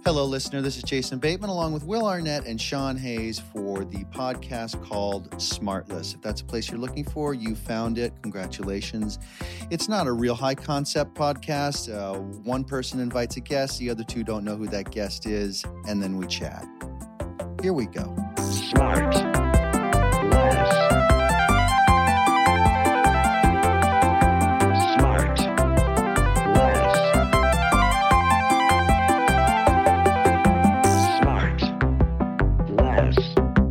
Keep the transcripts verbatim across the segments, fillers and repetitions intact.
Hello, listener. This is Jason Bateman along with Will Arnett and Sean Hayes for the podcast called Smartless. If that's a place you're looking for, you found it. Congratulations. It's not a real high-concept podcast. Uh, one person invites a guest. The other two don't know who that guest is, and then we chat. Here we go. Smart. Less. Smart. Less. Smart. Less.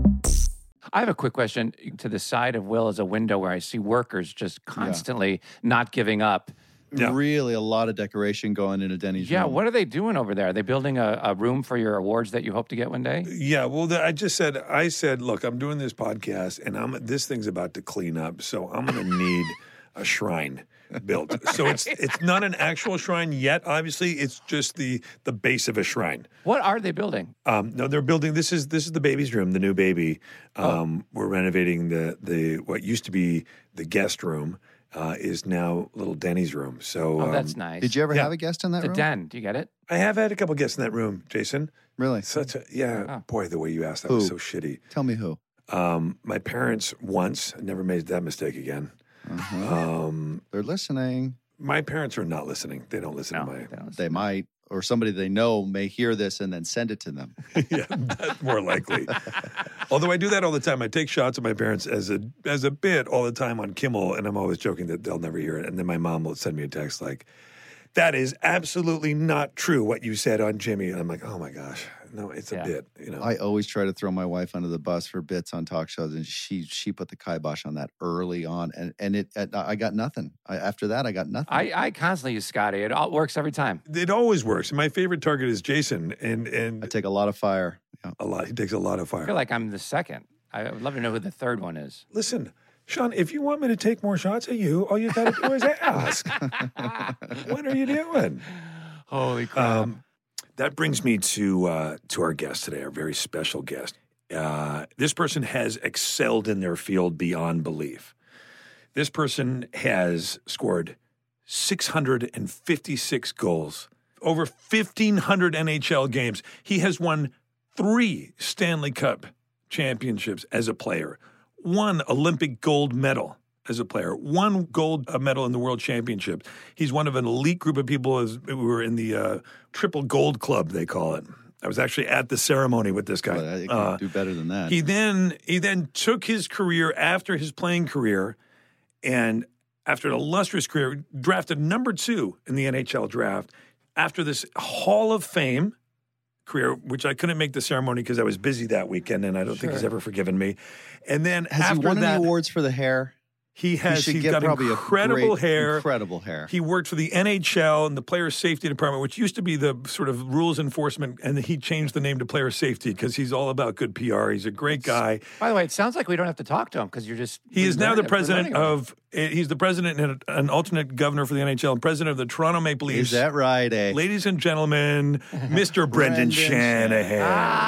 I have a quick question. To the side of Will is a window where I see workers just constantly yeah. not giving up. Yeah. Really a lot of decoration going into Denny's Yeah, room. What are they doing over there? Are they building a, a room for your awards that you hope to get one day? Yeah, well, the, I just said, I said, look, I'm doing this podcast, and I'm this thing's about to clean up, so I'm going to need a shrine built. So it's it's not an actual shrine yet, obviously. It's just the the base of a shrine. What are they building? Um, no, they're building, this is this is the baby's room, the new baby. Um, oh. We're renovating the the what used to be the guest room. Uh, is now little Denny's room. So, oh, um, that's nice. Did you ever yeah. have a guest in that the room? The den. Do you get it? I have had a couple guests in that room, Jason. Really? Such a, yeah. Oh. Boy, the way you asked that who? was so shitty. Tell me who. Um, my parents once, I never made that mistake again. Uh-huh. Um, They're listening. My parents are not listening. They don't listen no, to my... They, don't they might. Or somebody they know may hear this and then send it to them. Yeah, that's more likely. Although I do that all the time. I take shots of my parents as a as a bit all the time on Kimmel, and I'm always joking that they'll never hear it. And then my mom will send me a text like, that is absolutely not true what you said on Jimmy. And I'm like, oh my gosh, no, it's yeah. a bit, you know. I always try to throw my wife under the bus for bits on talk shows, and she she put the kibosh on that early on, and and it I got nothing. I, after that, I got nothing. I, I constantly use Scotty. It all works every time. It always works. My favorite target is Jason, and and I take a lot of fire. Yeah. A lot. He takes a lot of fire. I feel like I'm the second. I would love to know who the third one is. Listen, Sean, if you want me to take more shots at you, all you got to do is ask. What are you doing? Holy crap. Um, that brings me to uh, to our guest today, our very special guest. Uh, this person has excelled in their field beyond belief. This person has scored six hundred fifty-six goals, over fifteen hundred N H L games. He has won three Stanley Cup championships as a player, one Olympic gold medal as a player, one gold medal in the World Championship. He's one of an elite group of people who were in the uh, Triple Gold Club, they call it. I was actually at the ceremony with this guy. Well, you can uh, do better than that. He then he then took his career after his playing career, and after an illustrious career, drafted number two in the N H L draft. After this Hall of Fame career, which I couldn't make the ceremony because I was busy that weekend, and I don't sure. think he's ever forgiven me. And then has after he won that, any awards for the hair? He has. He He's get got probably incredible great, hair. Incredible hair. He worked for the N H L and the Player Safety Department, which used to be the sort of rules enforcement, and he changed the name to Player Safety because he's all about good P R. He's a great guy. By the way, it sounds like we don't have to talk to him because you're just. He is now the president of. He's the president and an alternate governor for the N H L and president of the Toronto Maple Leafs. Is that right, eh? Ladies and gentlemen, Mister Brendan, Brendan Shanahan.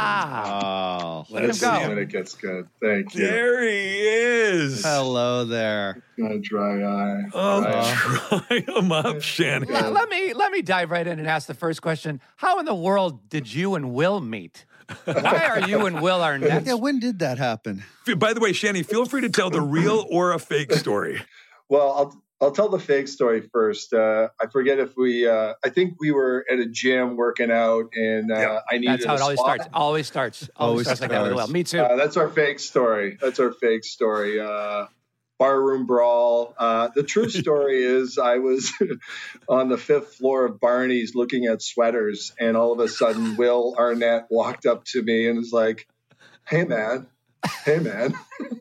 Ah. Oh, let him go. When it gets good. Thank you. There he is. Hello there. A dry eye. Oh, dry try him up, Shanahan. Let, let me let me dive right in and ask the first question. How in the world did you and Will meet? Why are you and Will Arnett? Yeah, when did that happen? By the way, Shanny, feel free to tell the real or a fake story. Well, I'll I'll tell the fake story first. Uh, I forget if we. Uh, I think we were at a gym working out, and uh, yeah. I needed. That's how a it always spot. starts. Always starts. Always, always starts like that with Will. Me too. Uh, that's our fake story. That's our fake story. Uh, barroom brawl. Uh, the true story is I was on the fifth floor of Barney's looking at sweaters, and all of a sudden Will Arnett walked up to me and was like, "Hey man, hey man,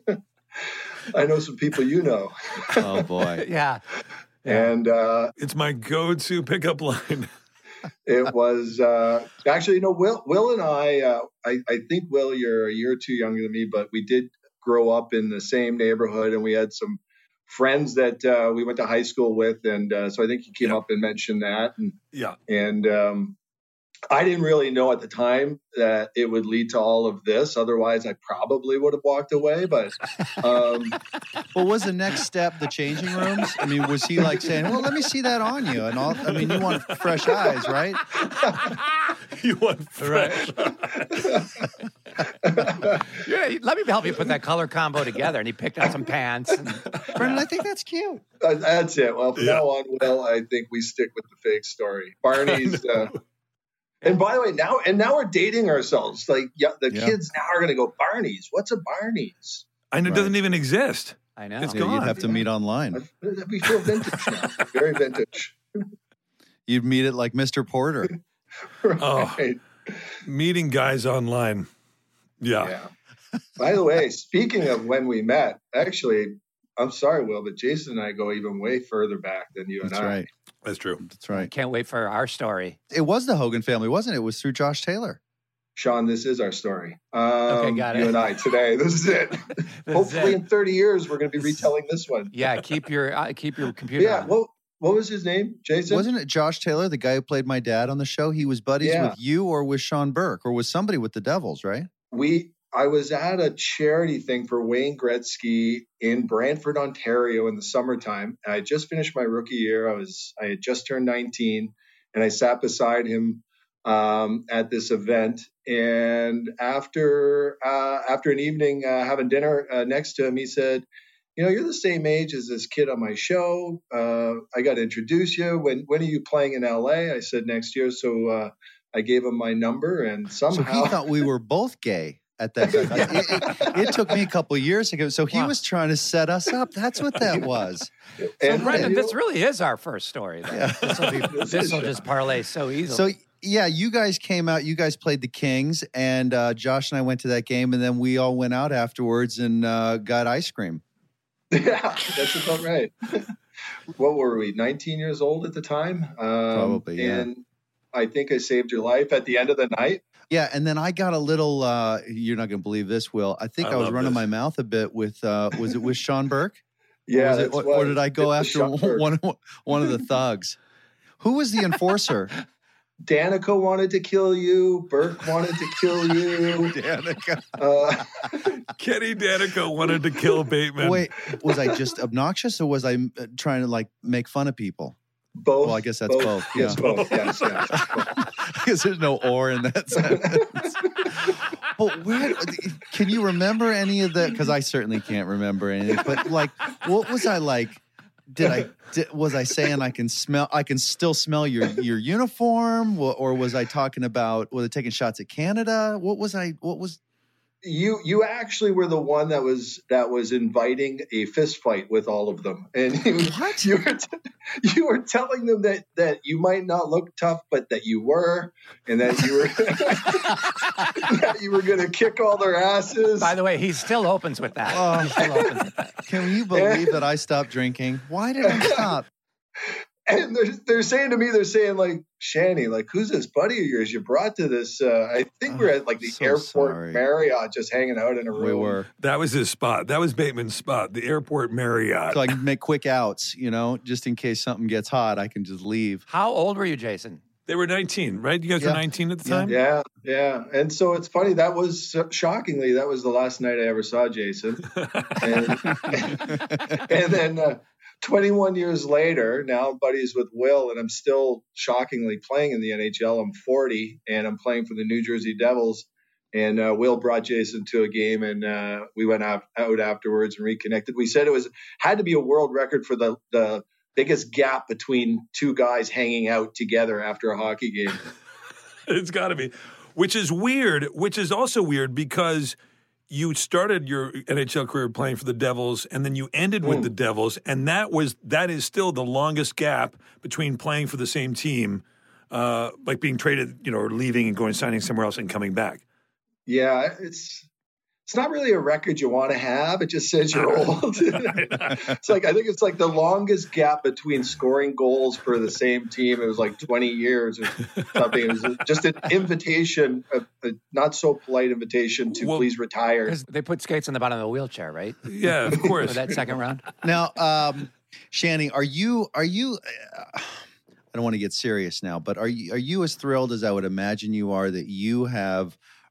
I know some people you know." Oh boy, yeah. yeah. And uh, it's my go-to pickup line. It was uh, actually, you know, Will, Will and I, uh, I, I think Will, you're a year or two younger than me, but we did grow up in the same neighborhood, and we had some friends that uh, we went to high school with, and uh, so I think he came yeah. up and mentioned that, and yeah, and um, I didn't really know at the time that it would lead to all of this. Otherwise, I probably would have walked away. But um, well, was the next step the changing rooms? I mean, was he like saying, "Well, let me see that on you"? And all, I mean, you want fresh eyes, right? You want fresh. Yeah, let me help you put that color combo together. And he picked out some pants. And, Brendan, I think that's cute. Uh, That's it. Well, from Yeah. now on, Will, I think we stick with the fake story. Barney's. Uh, and by the way, now and now we're dating ourselves. Like, yeah, the Yeah. kids now are going to go, Barney's. What's a Barney's? And it Right. doesn't even exist. I know. It's Yeah, gone. you'd have to meet online. I- We feel vintage now. Very vintage. You'd meet it like Mister Porter. Oh. Right. Meeting guys online. Yeah. Yeah. By the way, speaking of when we met, actually, I'm sorry, Will, but Jason and I go even way further back than you and That's I. right. That's true. That's right. Can't wait for our story. It was the Hogan family, wasn't it? It was through Josh Taylor. Sean, this is our story. Um, Okay, got it. You and I today. This is it. This is Hopefully, it. in thirty years, we're going to be retelling this one. Yeah, keep your uh, keep your computer Yeah. on. What What was his name? Jason. Wasn't it Josh Taylor, the guy who played my dad on the show? He was buddies Yeah. with you or with Sean Burke or was somebody with the Devils, right? we? I was at a charity thing for Wayne Gretzky in Brantford, Ontario, in the summertime. I had just finished my rookie year. I was I had just turned nineteen, and I sat beside him um, at this event. And after uh, after an evening uh, having dinner uh, next to him, he said, "You know, you're the same age as this kid on my show. Uh, I got to introduce you. When when are you playing in L A?" I said, "Next year." So uh, I gave him my number, and So somehow he thought we were both gay at that time. it, it- it took me a couple of years ago. So he Wow. was trying to set us up. That's what that was. So, and, Brendan, and, you this know, really is our first story. Then. Yeah. This will be This this is, will yeah. just parlay so easily. So yeah, you guys came out. You guys played the Kings, and uh, Josh and I went to that game, and then we all went out afterwards and uh, got ice cream. yeah, that's about right. What were we? nineteen years old at the time. Um, Probably, yeah. And I think I saved your life at the end of the night. Yeah, and then I got a little. Uh, you're not going to believe this, Will. I think I I, was love running this. my mouth a bit with. Uh, was it with Sean Burke? Yeah, or, was it, that's or, what- or did I go it was after Sean Burke. one one of the thugs? Who was the enforcer? Danica wanted to kill you. Burke wanted to kill you. Danica. Uh, Kenny Danica wanted to kill Bateman. Wait, was I just obnoxious or was I uh, trying to like make fun of people? both. Well, I guess that's both, Yes, yeah. both. Yes, yes. Because there's no or in that sentence. But where, can you remember any of that? Because I certainly can't remember anything. But like, what was I like? Did I did, was I saying I can smell? I can still smell your your uniform, or, or was I talking about? Was I taking shots at Canada? What was I? What was? You you actually were the one that was that was inviting a fist fight with all of them, and you, What? you were t- you were telling them that that you might not look tough, but that you were, and that you were that you were going to kick all their asses. By the way, he still opens with that. Oh. He still opens with that. Can you believe that I stopped drinking? Why did I stop? And they're they're saying to me, they're saying like, Shanny, like, who's this buddy of yours you brought to this? Uh, I think we're at like the so airport sorry. Marriott, just hanging out in a room. We were. That was his spot. That was Bateman's spot, the airport Marriott. So I can make quick outs, you know, just in case something gets hot, I can just leave. How old were you, Jason? They were nineteen, right? You guys Yeah. were nineteen at the Yeah. time? Yeah, yeah. And so it's funny. That was shockingly, that was the last night I ever saw Jason. And, and then uh, twenty-one years later, now I'm buddies with Will, and I'm still shockingly playing in the N H L. I'm forty, and I'm playing for the New Jersey Devils. And uh, Will brought Jason to a game, and uh, we went out, out afterwards and reconnected. We said it was had to be a world record for the the biggest gap between two guys hanging out together after a hockey game. It's got to be. Which is weird, which is also weird because you started your N H L career playing for the Devils and then you ended with Mm. the Devils, and that was that is still the longest gap between playing for the same team, uh, like being traded, you know, or leaving and going signing somewhere else and coming back. Yeah, it's it's not really a record you want to have. It just says you're old. It's like I think it's like the longest gap between scoring goals for the same team. It was like twenty years or something. It was just an invitation, a, a not so polite invitation to Well, please retire. Because they put skates in the bottom of the wheelchair, right? Yeah, of For course. that second round. Now, um, Shanny, are you are you? Uh, I don't want to get serious now, but are you are you as thrilled as I would imagine you are that you have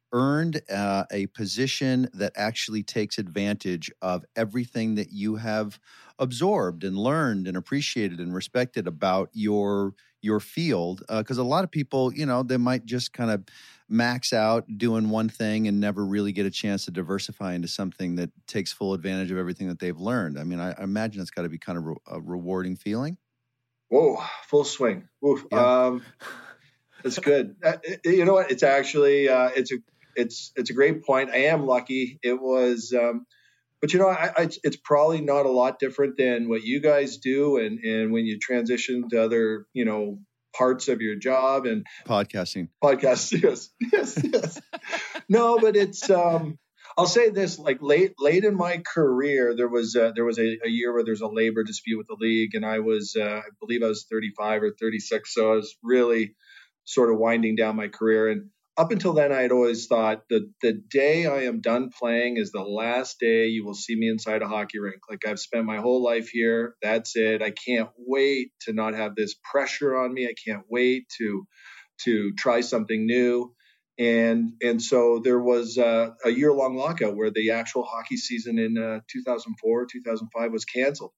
earned uh, a position that actually takes advantage of everything that you have absorbed and learned and appreciated and respected about your your field. Because uh, a lot of people, you know, they might just kind of max out doing one thing and never really get a chance to diversify into something that takes full advantage of everything that they've learned. I mean, I, I imagine it's got to be kind of re- a rewarding feeling. Whoa, full swing. Oof. Yeah. Um, that's good. Uh, you know what? It's actually, uh, it's a, it's, it's a great point. I am lucky. It was, um, but you know, I, I, it's probably not a lot different than what you guys do. And, and when you transition to other, you know, parts of your job and podcasting, podcasts. Yes, yes, yes. No, but it's, um, I'll say this, like late, late in my career, there was, uh, there was a, a year where there's a labor dispute with the league. And I was, uh, I believe I was thirty-five or thirty-six. So I was really sort of winding down my career. And up until then, I had always thought that the day I am done playing is the last day you will see me inside a hockey rink. Like I've spent my whole life here. That's it. I can't wait to not have this pressure on me. I can't wait to, to try something new. And and so there was uh, a year-long lockout where the actual hockey season in uh, two thousand four, two thousand five was canceled.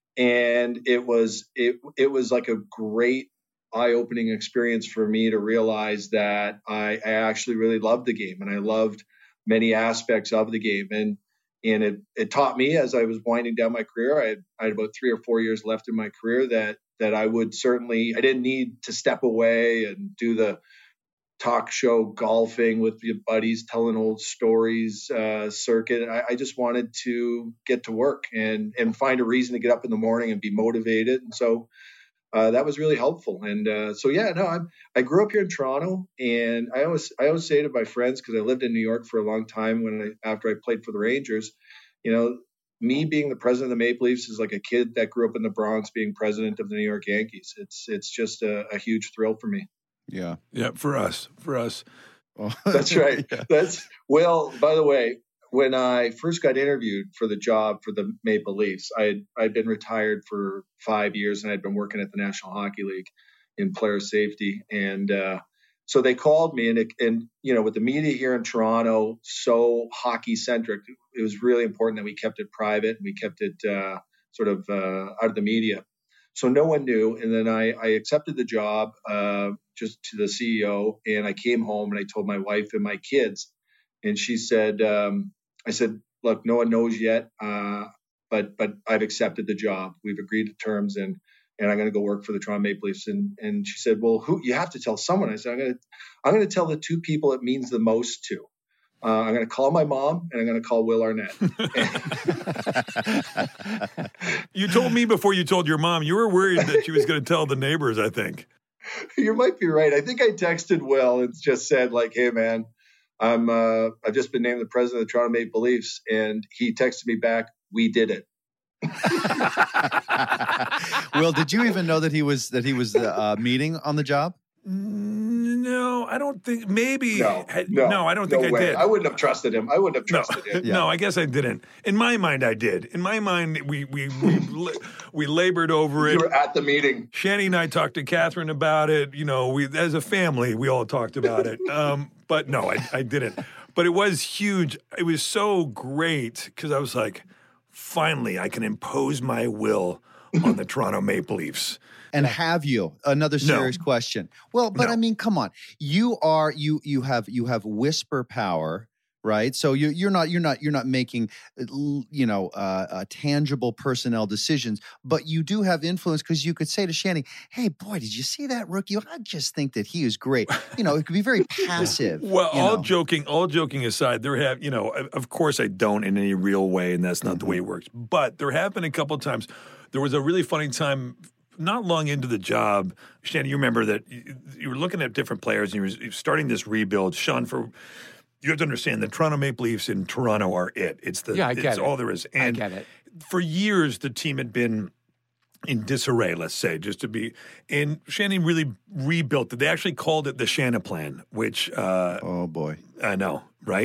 And it was it it was like a great eye-opening experience for me to realize that I, I actually really loved the game and I loved many aspects of the game. And and it, it taught me as I was winding down my career, I had, I had about three or four years left in my career that that I would certainly, I didn't need to step away and do the talk show golfing with your buddies, telling old stories uh, circuit. I, I just wanted to get to work and and find a reason to get up in the morning and be motivated. And so uh, that was really helpful. And uh, so yeah, no, I'm, I grew up here in Toronto, and I always I always say to my friends, because I lived in New York for a long time when I after I played for the Rangers, you know, me being the president of the Maple Leafs is like a kid that grew up in the Bronx being president of the New York Yankees. It's it's just a, a huge thrill for me. Yeah. Yeah, for us, for us. Oh. That's right. Yeah. That's well, by the way, when I first got interviewed for the job for the Maple Leafs, I had I'd been retired for five years and I'd been working at the National Hockey League in player safety. And uh, so they called me, and it, and you know, with the media here in Toronto, so hockey centric, it was really important that we kept it private and we kept it uh, sort of uh, out of the media. So no one knew. And then I, I accepted the job uh, just to the C E O. And I came home and I told my wife and my kids. And she said, um, I said, look, no one knows yet, uh, but but I've accepted the job. We've agreed to terms, and and I'm going to go work for the Toronto Maple Leafs. And and she said, well, who you have to tell someone. I said, I'm going to I'm going to tell the two people it means the most to. Uh, I'm going to call my mom, and I'm going to call Will Arnett. You told me before you told your mom, you were worried that she was going to tell the neighbors, I think. You might be right. I think I texted Will and just said, like, hey, man, I'm, uh, I've just been named the president of the Toronto Maple Leafs. And he texted me back, we did it. Will, did you even know that he was that he was uh, meeting on the job? No, I don't think. Maybe. No, no, no I don't no think way. I did. I wouldn't have trusted him. I wouldn't have trusted no. him. Yeah. No, I guess I didn't. In my mind, I did. In my mind, we we we, we labored over it. You were at the meeting. Shanny and I talked to Catherine about it. You know, we as a family, we all talked about it. Um, but no, I, I didn't. But it was huge. It was so great because I was like, finally, I can impose my will on the Toronto Maple Leafs. And have you? Another serious No. question. Well, but No. I mean, come on. You are you you have you have whisper power, right? So you you're not you're not you're not making you know uh, uh, tangible personnel decisions, but you do have influence because you could say to Shanny, "Hey, boy, did you see that rookie? I just think that he is great." You know, it could be very passive. Well, you all know. joking, all joking aside, there have, you know, of- of course I don't in any real way, and that's not the way it works. But there have been a couple of times. There was a really funny time not long into the job. Shanny, you remember that you, you were looking at different players and you were, you were starting this rebuild. Sean, for you have to understand the Toronto Maple Leafs in Toronto are it. It's the Yeah, I get it's it. all there is. And I get it. for years the team had been in disarray, let's say, just to be. And Shanny really rebuilt it. They actually called it the Shanna Plan, which uh, Oh boy. I know, right?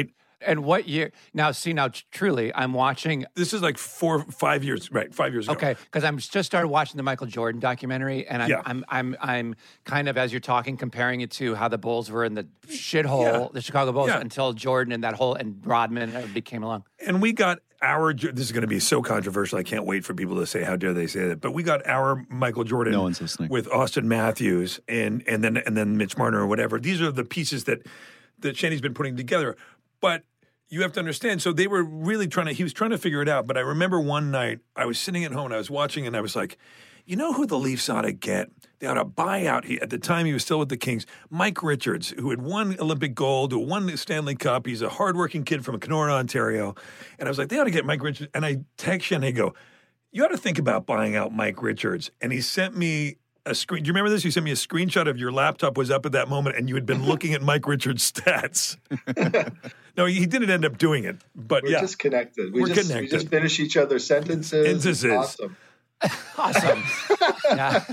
And what year? Now, see, now tr- truly, I'm watching. This is like four, five years, right? Five years ago. Okay, because I'm just started watching the Michael Jordan documentary, and I'm, Yeah. I'm, I'm, I'm kind of as you're talking, comparing it to how the Bulls were in the shithole, Yeah. the Chicago Bulls, Yeah. until until Jordan and that whole and Rodman and everybody came along. And we got our, this is going to be so controversial. I can't wait for people to say, how dare they say that. But we got our Michael Jordan No one's listening. with Austin Matthews and and then and then Mitch Marner or whatever. These are the pieces that, that Shanny's been putting together. But you have to understand, so they were really trying to, he was trying to figure it out. But I remember one night I was sitting at home and I was watching and I was like, you know who the Leafs ought to get? They ought to buy out, he, at the time he was still with the Kings, Mike Richards, who had won Olympic gold, who won the Stanley Cup. He's a hardworking kid from Kenora, Ontario. And I was like, they ought to get Mike Richards. And I text Shanny, I go, you ought to think about buying out Mike Richards. And he sent me a screen. Do you remember this? You sent me a screenshot of your laptop was up at that moment and you had been looking at Mike Richards' stats. No, he didn't end up doing it. But We're yeah. just connected. We We're just, connected. We just finish each other's sentences. Sentences. Awesome. Awesome. yeah.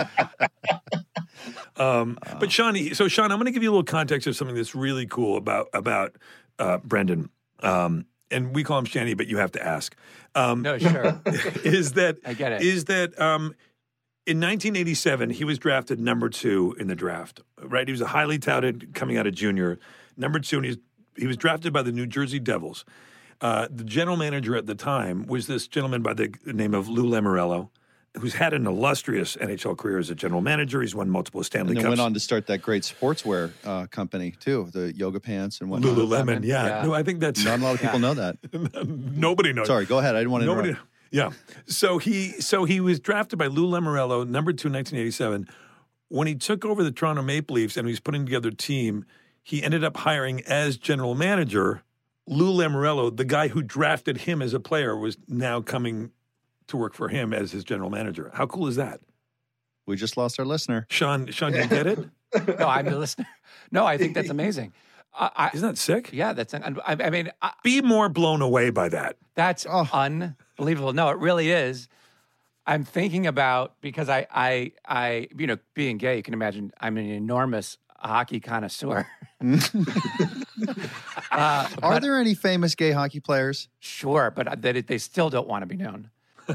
Um, but Sean, so Sean, I'm going to give you a little context of something that's really cool about about uh, Brendan. Um, and we call him Shanny, but you have to ask. Um, No, sure. is that I get it. Is that um, in nineteen eighty-seven he was drafted number two in the draft? Right, he was a highly touted coming out of junior, number two, and he's, he was drafted by the New Jersey Devils. Uh, the general manager at the time was this gentleman by the name of Lou Lamoriello, who's had an illustrious N H L career as a general manager. He's won multiple Stanley And then Cups. went on to start that great sportswear uh, company too, the yoga pants and whatnot. Lululemon, yeah. Yeah. No, I think that's Not a lot of people know that. nobody knows. Sorry, go ahead. I didn't want to Nobody. interrupt. Yeah. So he so he was drafted by Lou Lamoriello, number two in nineteen eighty-seven. When he took over the Toronto Maple Leafs and he was putting together a team, he ended up hiring as general manager Lou Lamoriello, the guy who drafted him as a player, was now coming to work for him as his general manager. How cool is that? We just lost our listener. Sean, Sean, you get it? No, I'm the listener. No, I think that's amazing. I, I, Isn't that sick? yeah, that's. I, I mean, I, Be more blown away by that. that's Oh. unbelievable. No, it really is. I'm thinking about because I, I, I, you know, being gay, you can imagine I'm an enormous hockey connoisseur. uh, Are there any famous gay hockey players? Sure, but they, they still don't want to be known.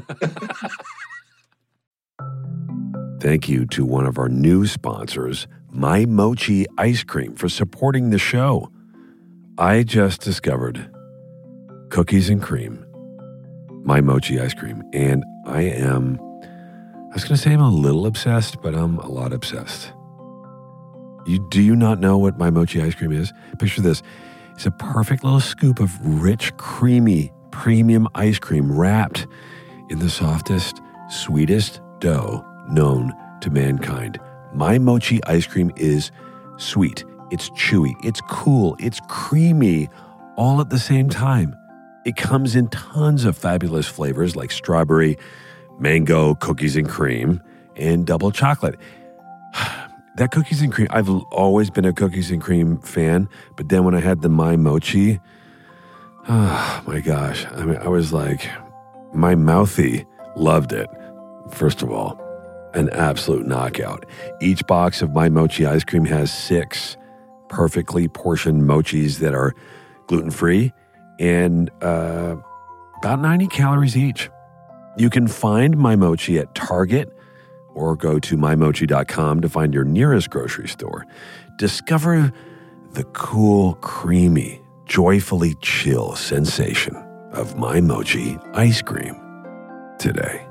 Thank you to one of our new sponsors, My Mochi Ice Cream, for supporting the show. I just discovered cookies and cream, My Mochi Ice Cream, and I am, I was going to say I'm a little obsessed, but I'm a lot obsessed. You, do you not know what My Mochi Ice Cream is? Picture this. It's a perfect little scoop of rich, creamy, premium ice cream wrapped in the softest, sweetest dough known to mankind. My Mochi Ice Cream is sweet, it's chewy, it's cool, it's creamy, all at the same time. It comes in tons of fabulous flavors like strawberry, mango, cookies and cream, and double chocolate. That cookies and cream, I've always been a cookies and cream fan, but then when I had the My Mochi, oh my gosh, I mean, I was like, my mouthy loved it. First of all, an absolute knockout. Each box of My Mochi ice cream has six perfectly portioned mochis that are gluten-free and uh, about ninety calories each. You can find My Mochi at Target or go to my mochi dot com to find your nearest grocery store. Discover the cool, creamy, joyfully chill sensation of My Mochi ice cream today.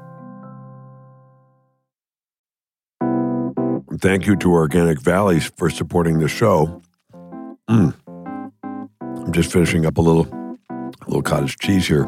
Thank you to Organic Valley for supporting the show. Mm. I'm just finishing up a little, a little cottage cheese here.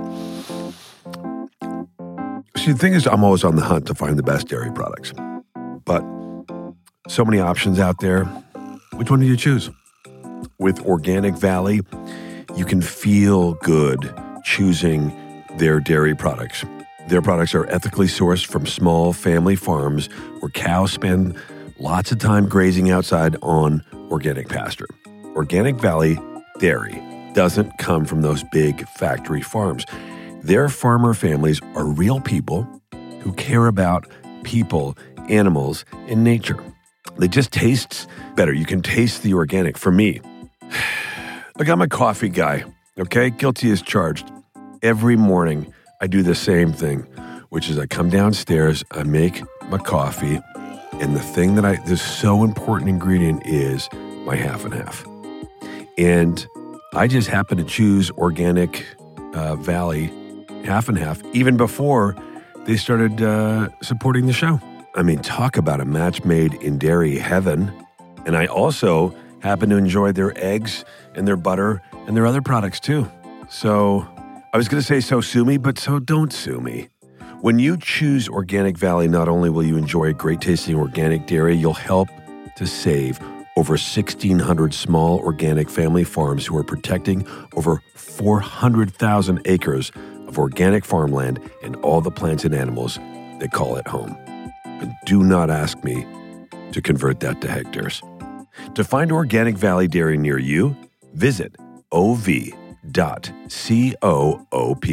See, the thing is, I'm always on the hunt to find the best dairy products. But so many options out there. Which one do you choose? With Organic Valley, you can feel good choosing their dairy products. Their products are ethically sourced from small family farms where cows spend lots of time grazing outside on organic pasture. Organic Valley Dairy doesn't come from those big factory farms. Their farmer families are real people who care about people, animals, and nature. They just taste better. You can taste the organic. For me, look, I'm a coffee guy. Okay? Guilty as charged. Every morning, I do the same thing, which is I come downstairs, I make my coffee, and the thing that I, this so important ingredient is my half and half. And I just happen to choose Organic uh, Valley half and half, even before they started uh, supporting the show. I mean, talk about a match made in dairy heaven. And I also happen to enjoy their eggs and their butter and their other products too. So I was going to say, so sue me, but so don't sue me. When you choose Organic Valley, not only will you enjoy great tasting organic dairy, you'll help to save over sixteen hundred small organic family farms who are protecting over four hundred thousand acres of organic farmland and all the plants and animals that call it home. And do not ask me to convert that to hectares. To find Organic Valley Dairy near you, visit o v dot coop.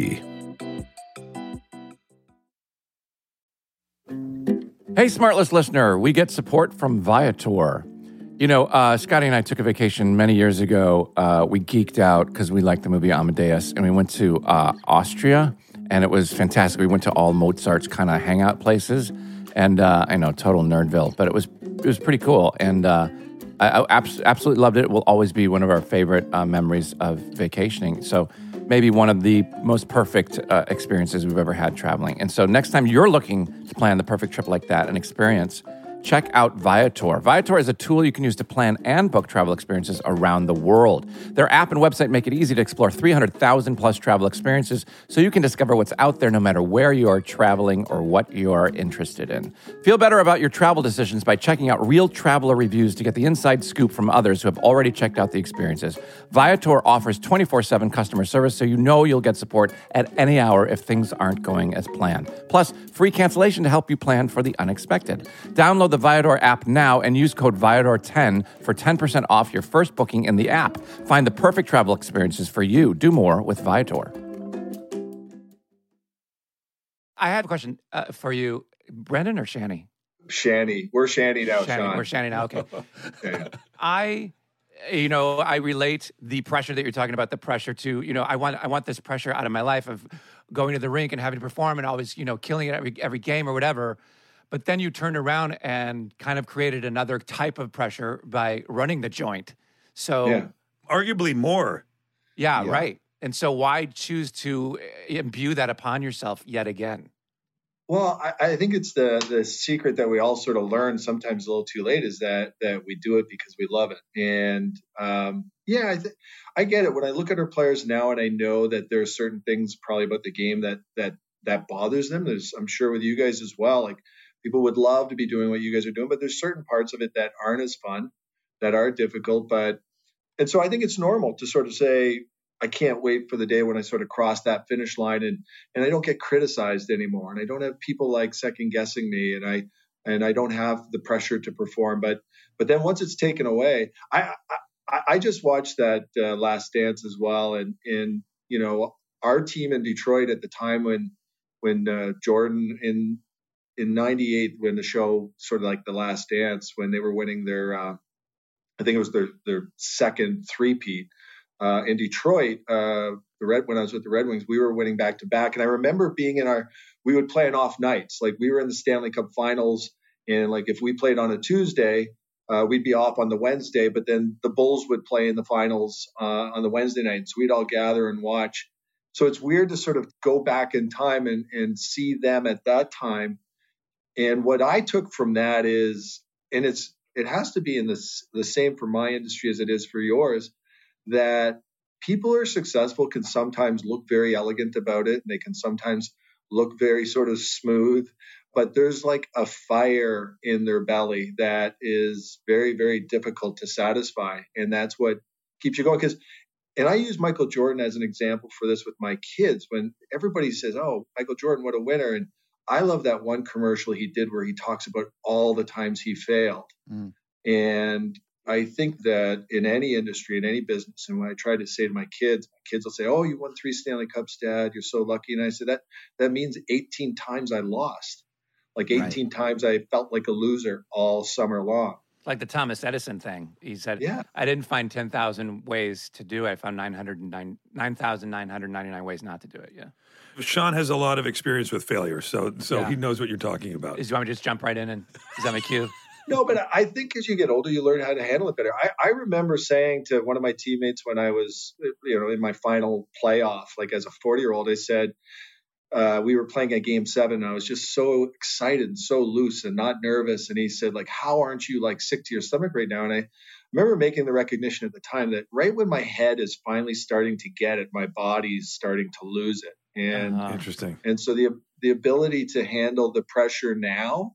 Hey, Smartless listener, we get support from Viator. You know, uh, Scotty and I took a vacation many years ago. Uh, we geeked out because we liked the movie Amadeus, and we went to uh, Austria, and it was fantastic. We went to all Mozart's kind of hangout places, and uh, I know, total nerdville, but it was it was pretty cool, and uh, I, I abs- absolutely loved it. It will always be one of our favorite uh, memories of vacationing. So maybe one of the most perfect uh, experiences we've ever had traveling. And so next time you're looking to plan the perfect trip like that, an experience, check out Viator. Viator is a tool you can use to plan and book travel experiences around the world. Their app and website make it easy to explore three hundred thousand plus travel experiences so you can discover what's out there no matter where you are traveling or what you're interested in. Feel better about your travel decisions by checking out real traveler reviews to get the inside scoop from others who have already checked out the experiences. Viator offers twenty-four seven customer service so you know you'll get support at any hour if things aren't going as planned. Plus, free cancellation to help you plan for the unexpected. Download the Viator app now and use code Viator ten for ten percent off your first booking in the app. Find the perfect travel experiences for you. Do more with Viator. I had a question uh, for you, Brendan or Shani? Shani. We're Shani now, Shani, Sean. We're Shani now, okay. Yeah. I, you know, I relate the pressure that you're talking about, the pressure to, you know, I want I want this pressure out of my life of going to the rink and having to perform and always, you know, killing it every every game or whatever. But then you turned around and kind of created another type of pressure by running the joint. So, Yeah. Arguably more. yeah, Yeah. right. And so why choose to imbue that upon yourself yet again? Well, I, I think it's the the secret that we all sort of learn sometimes a little too late is that that we do it because we love it. And um, yeah, I th- I get it. When I look at our players now, and I know that there are certain things probably about the game that that that bothers them. There's, I'm sure, with you guys as well. Like people would love to be doing what you guys are doing, but there's certain parts of it that aren't as fun, that are difficult. But and so I think it's normal to sort of say, I can't wait for the day when I sort of cross that finish line and and I don't get criticized anymore, and I don't have people like second guessing me, and I and I don't have the pressure to perform. But but then once it's taken away, I I, I just watched that uh, Last Dance as well, and and you know our team in Detroit at the time when when uh, Jordan in in ninety-eight, when the show sort of like The Last Dance, when they were winning their uh, I think it was their their second three-peat. Uh, in Detroit, uh, the Red when I was with the Red Wings, we were winning back to back, and I remember being in our. We would play on off nights, like we were in the Stanley Cup Finals, and like if we played on a Tuesday, uh, we'd be off on the Wednesday. But then the Bulls would play in the finals uh, on the Wednesday night, so we'd all gather and watch. So it's weird to sort of go back in time and and see them at that time. And what I took from that is, and it's it has to be in this the same for my industry as it is for yours, that people who are successful can sometimes look very elegant about it, and they can sometimes look very sort of smooth, but there's like a fire in their belly that is very, very difficult to satisfy. And that's what keeps you going. Because, and I use Michael Jordan as an example for this with my kids. When everybody says, oh, Michael Jordan, what a winner. And I love that one commercial he did where he talks about all the times he failed. Mm. And I think that in any industry, in any business, and when I try to say to my kids, my kids will say, oh, you won three Stanley Cups, Dad. You're so lucky. And I said, that that means eighteen times I lost. Like eighteen right. times I felt like a loser all summer long. Like the Thomas Edison thing. He said, Yeah. I didn't find ten thousand ways to do it. I found nine hundred nine nine thousand nine hundred ninety-nine ways not to do it. Yeah. Sean has a lot of experience with failure, so so Yeah. he knows what you're talking about. Is, do you want me to just jump right in and is that my cue? No, but I think as you get older, you learn how to handle it better. I, I remember saying to one of my teammates when I was, you know, in my final playoff, like as a forty year old, I said, uh, we were playing at game seven. And I was just so excited and so loose and not nervous. And he said, like, how aren't you like sick to your stomach right now? And I remember making the recognition at the time that right when my head is finally starting to get it, my body's starting to lose it. And, Uh-huh. Interesting. and so the, the ability to handle the pressure now,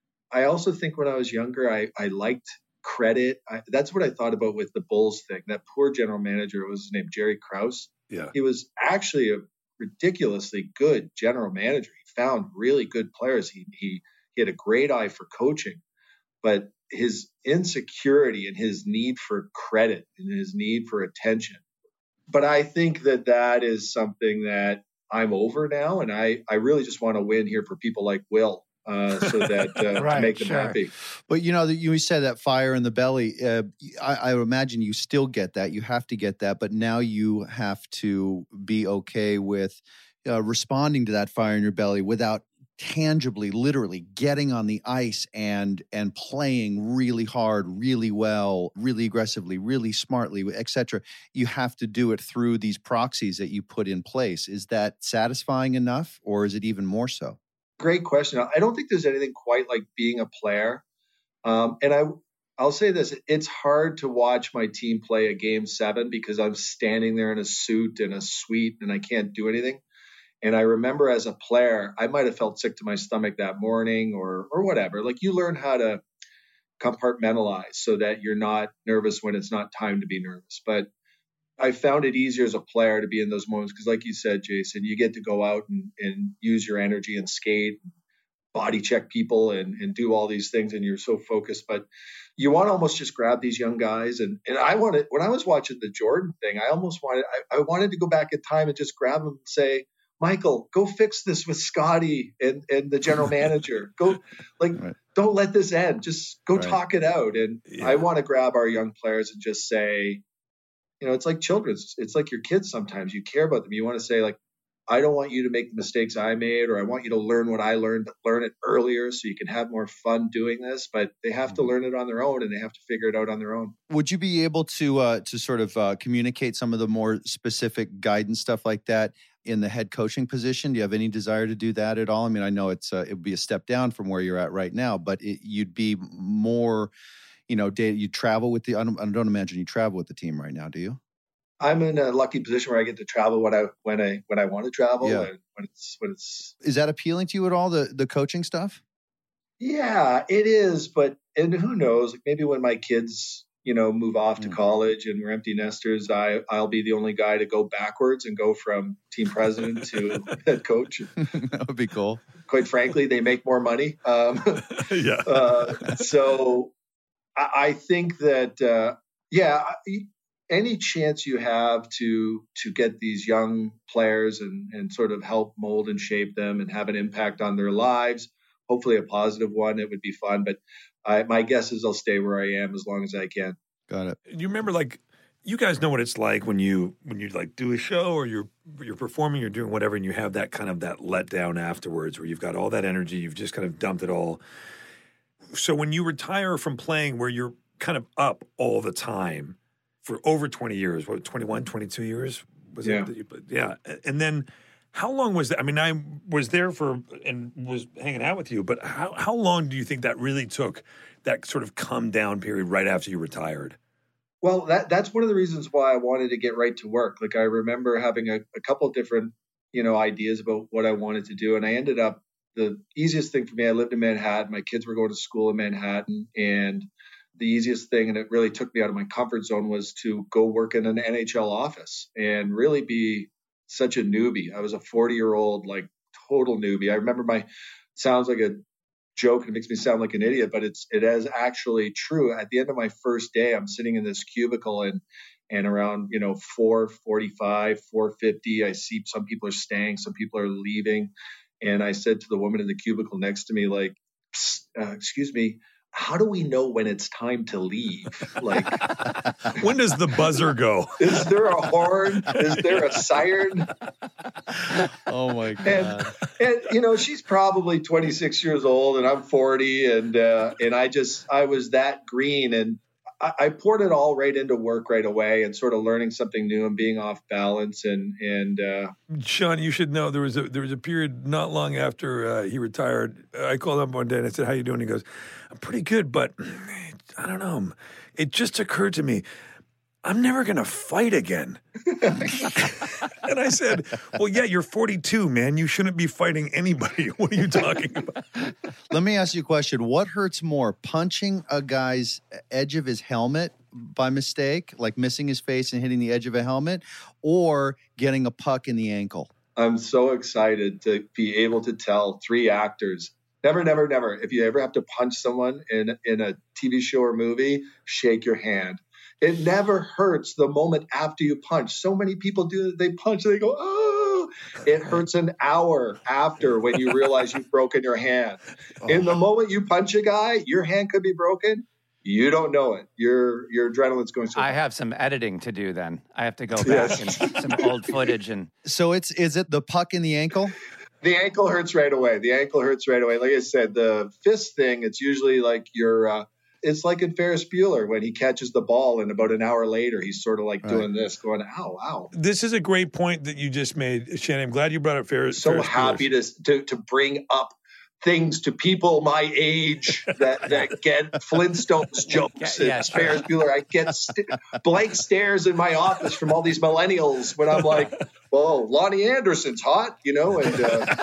I also think when I was younger, I, I liked credit. I, that's what I thought about with the Bulls thing. That poor general manager, was his name Jerry Krause. Yeah. He was actually a ridiculously good general manager. He found really good players. He he he had a great eye for coaching, but his insecurity and his need for credit and his need for attention. But I think that that is something that I'm over now, and I I really just want to win here for people like Will. Uh, so that uh, Right, to make them sure. happy. But you know, you said that fire in the belly. Uh, I, I would imagine you still get that. You have to get that, but now you have to be okay with uh, responding to that fire in your belly without tangibly, literally getting on the ice and and playing really hard, really well, really aggressively, really smartly, et cetera. You have to do it through these proxies that you put in place. Is that satisfying enough, or is it even more so? Great question. I don't think there's anything quite like being a player. Um, and I, I'll say this, it's hard to watch my team play a game seven because I'm standing there in a suit and a suite and I can't do anything. And I remember as a player, I might have felt sick to my stomach that morning or or whatever. Like you learn how to compartmentalize so that you're not nervous when it's not time to be nervous. But I found it easier as a player to be in those moments because, like you said, Jason, you get to go out and, and use your energy and skate, and body check people, and, and do all these things, and you're so focused. But you want to almost just grab these young guys, and and I wanted when I was watching the Jordan thing, I almost wanted I, I wanted to go back in time and just grab them and say, Michael, go fix this with Scotty and and the general manager. Go like Right. don't let this end. Just go Right. talk it out. And Yeah. I want to grab our young players and just say, you know, it's like children. It's, it's like your kids sometimes. You care about them. You want to say, like, I don't want you to make the mistakes I made, or I want you to learn what I learned, but learn it earlier so you can have more fun doing this. But they have to learn it on their own, and they have to figure it out on their own. Would you be able to uh, to sort of uh, communicate some of the more specific guidance stuff like that in the head coaching position? Do you have any desire to do that at all? I mean, I know it's uh, it would be a step down from where you're at right now, but it, you'd be more, you know, day, you travel with the. I don't, I don't imagine you travel with the team right now, do you? I'm in a lucky position where I get to travel when I when I when I want to travel, Yeah. and when it's when it's Is that appealing to you at all? The the coaching stuff? yeah, it is. But and who knows? Like maybe when my kids, you know, move off to Mm. college and we're empty nesters, I I'll be the only guy to go backwards and go from team president to head coach. That would be cool. Quite frankly, they make more money. Um, yeah. uh, so I, I think that uh, yeah, I- any chance you have to to get these young players and and sort of help mold and shape them and have an impact on their lives, hopefully a positive one, it would be fun. But I, my guess is I'll stay where I am as long as I can. Got it. You remember, like, you guys know what it's like when you when you like do a show or you're you're performing, you're doing whatever, and you have that kind of that letdown afterwards, where you've got all that energy, you've just kind of dumped it all. So when you retire from playing, where you're kind of up all the time for over twenty years, what, twenty-one, twenty-two years? Was Yeah. it? that you- Yeah. And then how long was that? I mean, I was there for and was hanging out with you, but how, how long do you think that really took, that sort of come down period right after you retired? Well, that that's one of the reasons why I wanted to get right to work. Like I remember having a, a couple of different, you know, ideas about what I wanted to do, and I ended up the easiest thing for me. I lived in Manhattan. My kids were going to school in Manhattan, and the easiest thing, and it really took me out of my comfort zone, was to go work in an N H L office and really be such a newbie. I was a forty year old, like total newbie. I remember my sounds like a joke and it makes me sound like an idiot, but it's it is actually true. At the end of my first day, I'm sitting in this cubicle and and around, you know, four forty-five, four fifty, I see some people are staying, some people are leaving. And I said to the woman in the cubicle next to me, like, uh, excuse me, how do we know when it's time to leave? Like, when does the buzzer go? Is there a horn? Is there a siren? Oh my God. And, and you know, she's probably twenty-six years old and I'm forty. And, uh, and I just, I was that green, and I, I poured it all right into work right away and sort of learning something new and being off balance. And, and, uh, Sean, you should know there was a, there was a period not long after uh, he retired. I called him one day and I said, "How you doing?" He goes, "I'm pretty good, but I don't know. It just occurred to me, I'm never going to fight again." And I said, "Well, yeah, you're forty-two, man. You shouldn't be fighting anybody. What are you talking about?" Let me ask you a question. What hurts more, punching a guy's edge of his helmet by mistake, like missing his face and hitting the edge of a helmet, or getting a puck in the ankle? I'm so excited to be able to tell three actors, never, never, never, if you ever have to punch someone in, in a T V show or movie, shake your hand. It never hurts the moment after you punch. So many people do it. They punch and they go, oh. It hurts an hour after when you realize you've broken your hand. In the moment you punch a guy, your hand could be broken. You don't know it. Your your adrenaline's going so I high. have some editing to do then. I have to go back Yes. and some old footage. And So it's is it the puck in the ankle? The ankle hurts right away. The ankle hurts right away. Like I said, the fist thing, it's usually like your, uh, it's like in Ferris Bueller when he catches the ball and about an hour later, he's sort of like Right. doing this, going, ow, ow. This is a great point that you just made, Shannon. I'm glad you brought up Ferris. So Ferris happy Bueller's. to, to to bring up things to people my age that, that get Flintstones jokes Yeah, yeah, and sure. Ferris Bueller. I get st- blank stares in my office from all these millennials when I'm like, well, Lonnie Anderson's hot, you know, and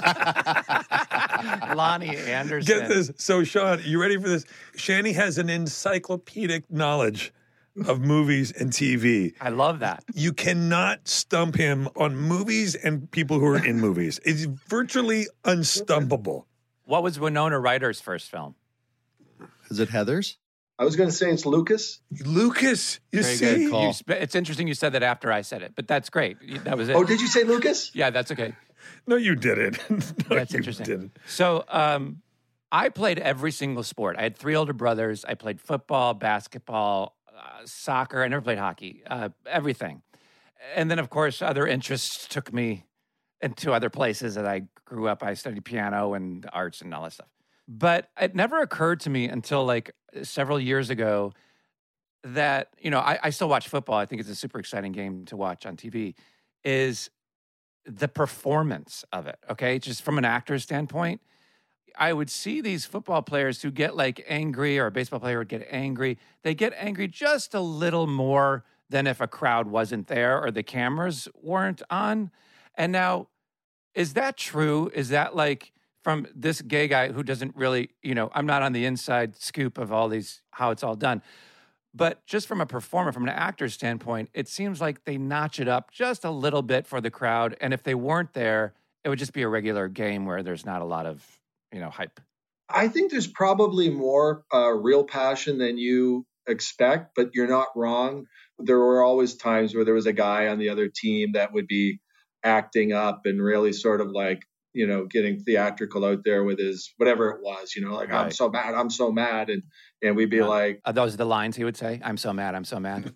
uh, Lonnie Anderson. Get this. So, Sean, you ready for this? Shanny has an encyclopedic knowledge of movies and T V. I love that. You cannot stump him on movies and people who are in movies. It's virtually unstumpable. What was Winona Ryder's first film? Is it Heather's? I was going to say it's Lucas. Lucas, you Very see? good call. You sp- it's interesting you said that after I said it, but that's great. You- That was it. Oh, did you say Lucas? Yeah, that's okay. No, you didn't. No, That's you interesting. didn't. So um, I played every single sport. I had three older brothers. I played football, basketball, uh, soccer. I never played hockey, uh, everything. And then, of course, other interests took me into other places that I grew up. I studied piano and arts and all that stuff. But it never occurred to me until like several years ago that, you know, I, I still watch football. I think it's a super exciting game to watch on T V, is the performance of it, okay? Just from an actor's standpoint, I would see these football players who get like angry, or a baseball player would get angry. They get angry just a little more than if a crowd wasn't there or the cameras weren't on. And now, is that true? Is that like from this gay guy who doesn't really, you know, I'm not on the inside scoop of all these, how it's all done. But just from a performer, from an actor's standpoint, it seems like they notch it up just a little bit for the crowd. And if they weren't there, it would just be a regular game where there's not a lot of, you know, hype. I think there's probably more uh, real passion than you expect, but you're not wrong. There were always times where there was a guy on the other team that would be acting up and really sort of like, you know, getting theatrical out there with his whatever it was, you know, like, I'm Right. so mad, I'm so mad. And and we'd be Yeah. like, Are those the lines he would say? I'm so mad, I'm so mad.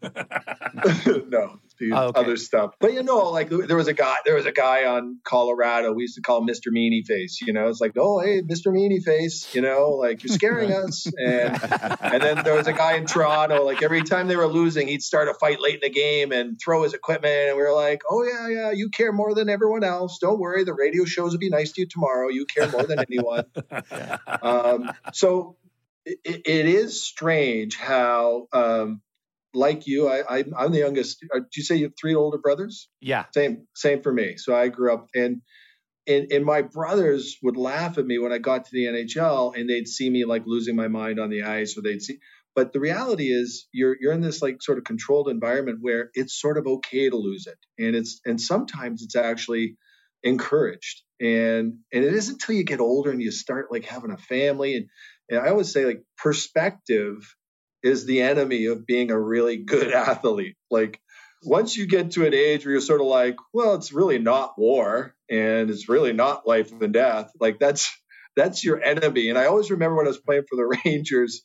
no, the Oh, okay. other stuff. But you know, like there was a guy, there was a guy on Colorado. We used to call him Mister Meanie Face. You know, it's like, oh, hey, Mister Meanie Face. You know, like you're scaring us. And and then there was a guy in Toronto. Like every time they were losing, he'd start a fight late in the game and throw his equipment. And we were like, oh yeah, yeah, you care more than everyone else. Don't worry, the radio shows will be nice to you tomorrow. You care more than anyone. Um, so it, it is strange how. Um, Like you, I, I, I'm the youngest. Uh, Did you say you have three older brothers? Yeah. Same, same for me. So I grew up, and and and my brothers would laugh at me when I got to the N H L, and they'd see me like losing my mind on the ice, or they'd see. But the reality is, you're you're in this like sort of controlled environment where it's sort of okay to lose it, and it's and sometimes it's actually encouraged, and and it isn't until you get older and you start like having a family, and, and I always say like perspective is the enemy of being a really good athlete. Like once you get to an age where you're sort of like, well, it's really not war and it's really not life and death. Like that's, that's your enemy. And I always remember when I was playing for the Rangers,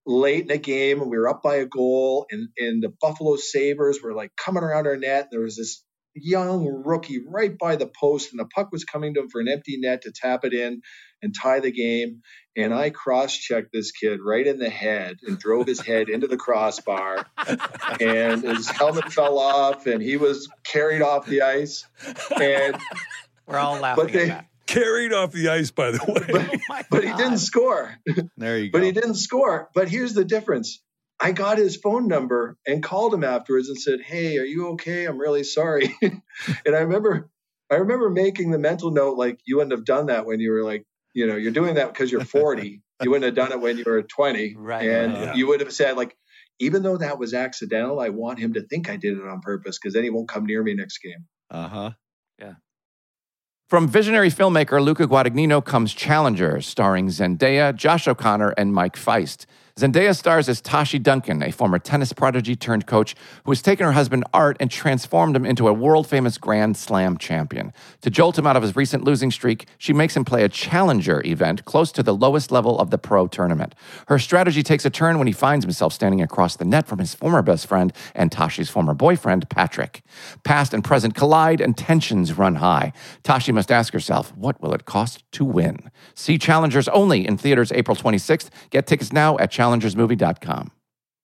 late in the game and we were up by a goal, and, and the Buffalo Sabres were like coming around our net. There was this young rookie right by the post, and the puck was coming to him for an empty net to tap it in and tie the game. And I cross-checked this kid right in the head and drove his head into the crossbar, and his helmet fell off and he was carried off the ice. And we're all laughing but they, at that. Carried off the ice, by the way. But, oh but he didn't score. There you go. But he didn't score. But here's the difference. I got his phone number and called him afterwards and said, "Hey, are you okay? I'm really sorry." And I remember, I remember making the mental note, like, you wouldn't have done that when you were like, you know, you're doing that because you're forty. You wouldn't have done it when you were twenty. Right. And Yeah. you would have said, like, even though that was accidental, I want him to think I did it on purpose, because then he won't come near me next game. Uh-huh. From visionary filmmaker Luca Guadagnino comes Challengers, starring Zendaya, Josh O'Connor, and Mike Feist. Zendaya stars as Tashi Duncan, a former tennis prodigy turned coach who has taken her husband Art and transformed him into a world-famous Grand Slam champion. To jolt him out of his recent losing streak, she makes him play a challenger event close to the lowest level of the pro tournament. Her strategy takes a turn when he finds himself standing across the net from his former best friend and Tashi's former boyfriend, Patrick. Past and present collide and tensions run high. Tashi must ask herself, what will it cost to win? See Challengers only in theaters April twenty-sixth. Get tickets now at challengers movie dot com.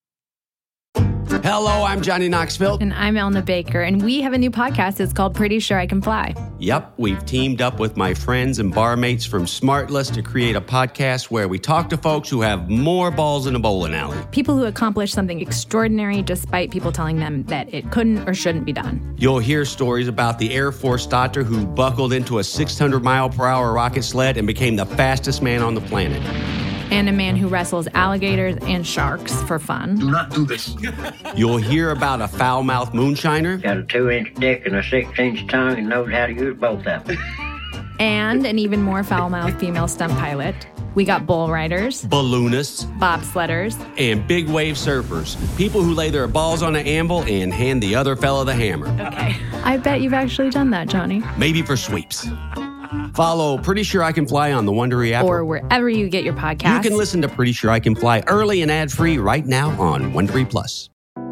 Hello, I'm Johnny Knoxville. And I'm Elna Baker, and we have a new podcast. It's called Pretty Sure I Can Fly. Yep, we've teamed up with my friends and barmates from Smartless to create a podcast where we talk to folks who have more balls in a bowling alley. People who accomplish something extraordinary despite people telling them that it couldn't or shouldn't be done. You'll hear stories about the Air Force doctor who buckled into a six hundred mile per hour rocket sled and became the fastest man on the planet. And a man who wrestles alligators and sharks for fun. Do not do this. You'll hear about a foul-mouthed moonshiner. Got a two-inch dick and a six-inch tongue and knows how to use both of them. And an even more foul-mouthed female stunt pilot. We got bull riders, Balloonists, bobsledders, and big wave surfers. People who lay their balls on an anvil and hand the other fella the hammer. Okay. I bet you've actually done that, Johnny. Maybe for sweeps. Follow Pretty Sure I Can Fly on the Wondery app. Or wherever you get your podcasts. You can listen to Pretty Sure I Can Fly early and ad-free right now on Wondery Plus.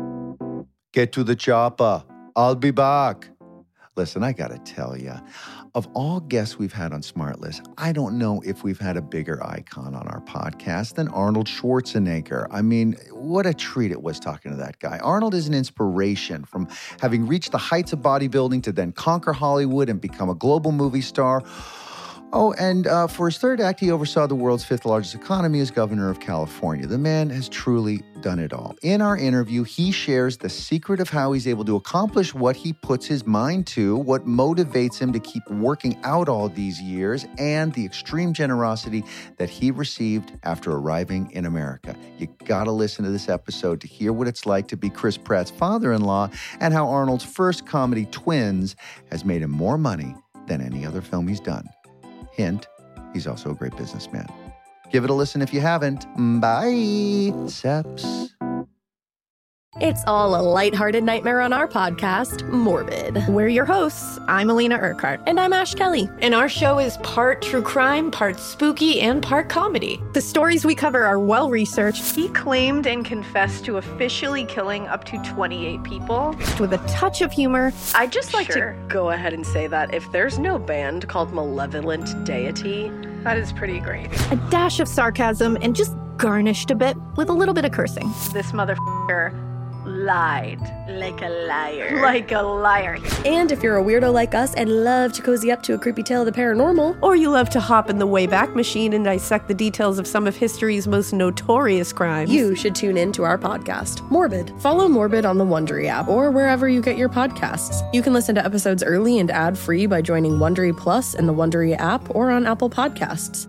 Get to the chopper. I'll be back. Listen, I got to tell you, of all guests we've had on Smartless, I don't know if we've had a bigger icon on our podcast than Arnold Schwarzenegger. I mean, what a treat it was talking to that guy. Arnold is an inspiration, from having reached the heights of bodybuilding to then conquer Hollywood and become a global movie star. Oh, and uh, for his third act, he oversaw the world's fifth largest economy as governor of California. The man has truly done it all. In our interview, he shares the secret of how he's able to accomplish what he puts his mind to, what motivates him to keep working out all these years, and the extreme generosity that he received after arriving in America. You gotta listen to this episode to hear what it's like to be Chris Pratt's father-in-law and how Arnold's first comedy, Twins, has made him more money than any other film he's done. Hint, he's also a great businessman. Give it a listen if you haven't. Bye, Seps. It's all a lighthearted nightmare on our podcast, Morbid. We're your hosts. I'm Alina Urquhart. And I'm Ash Kelly. And our show is part true crime, part spooky, and part comedy. The stories we cover are well-researched. He claimed and confessed to officially killing up to twenty-eight people. With a touch of humor. I'd just like sure. to go ahead and say that if there's no band called Malevolent Deity, that is pretty great. A dash of sarcasm and just garnished a bit with a little bit of cursing. This motherfucker lied. Like a liar. Like a liar. And if you're a weirdo like us and love to cozy up to a creepy tale of the paranormal, or you love to hop in the Wayback Machine and dissect the details of some of history's most notorious crimes, you should tune in to our podcast, Morbid. Follow Morbid on the Wondery app or wherever you get your podcasts. You can listen to episodes early and ad-free by joining Wondery Plus in the Wondery app or on Apple Podcasts.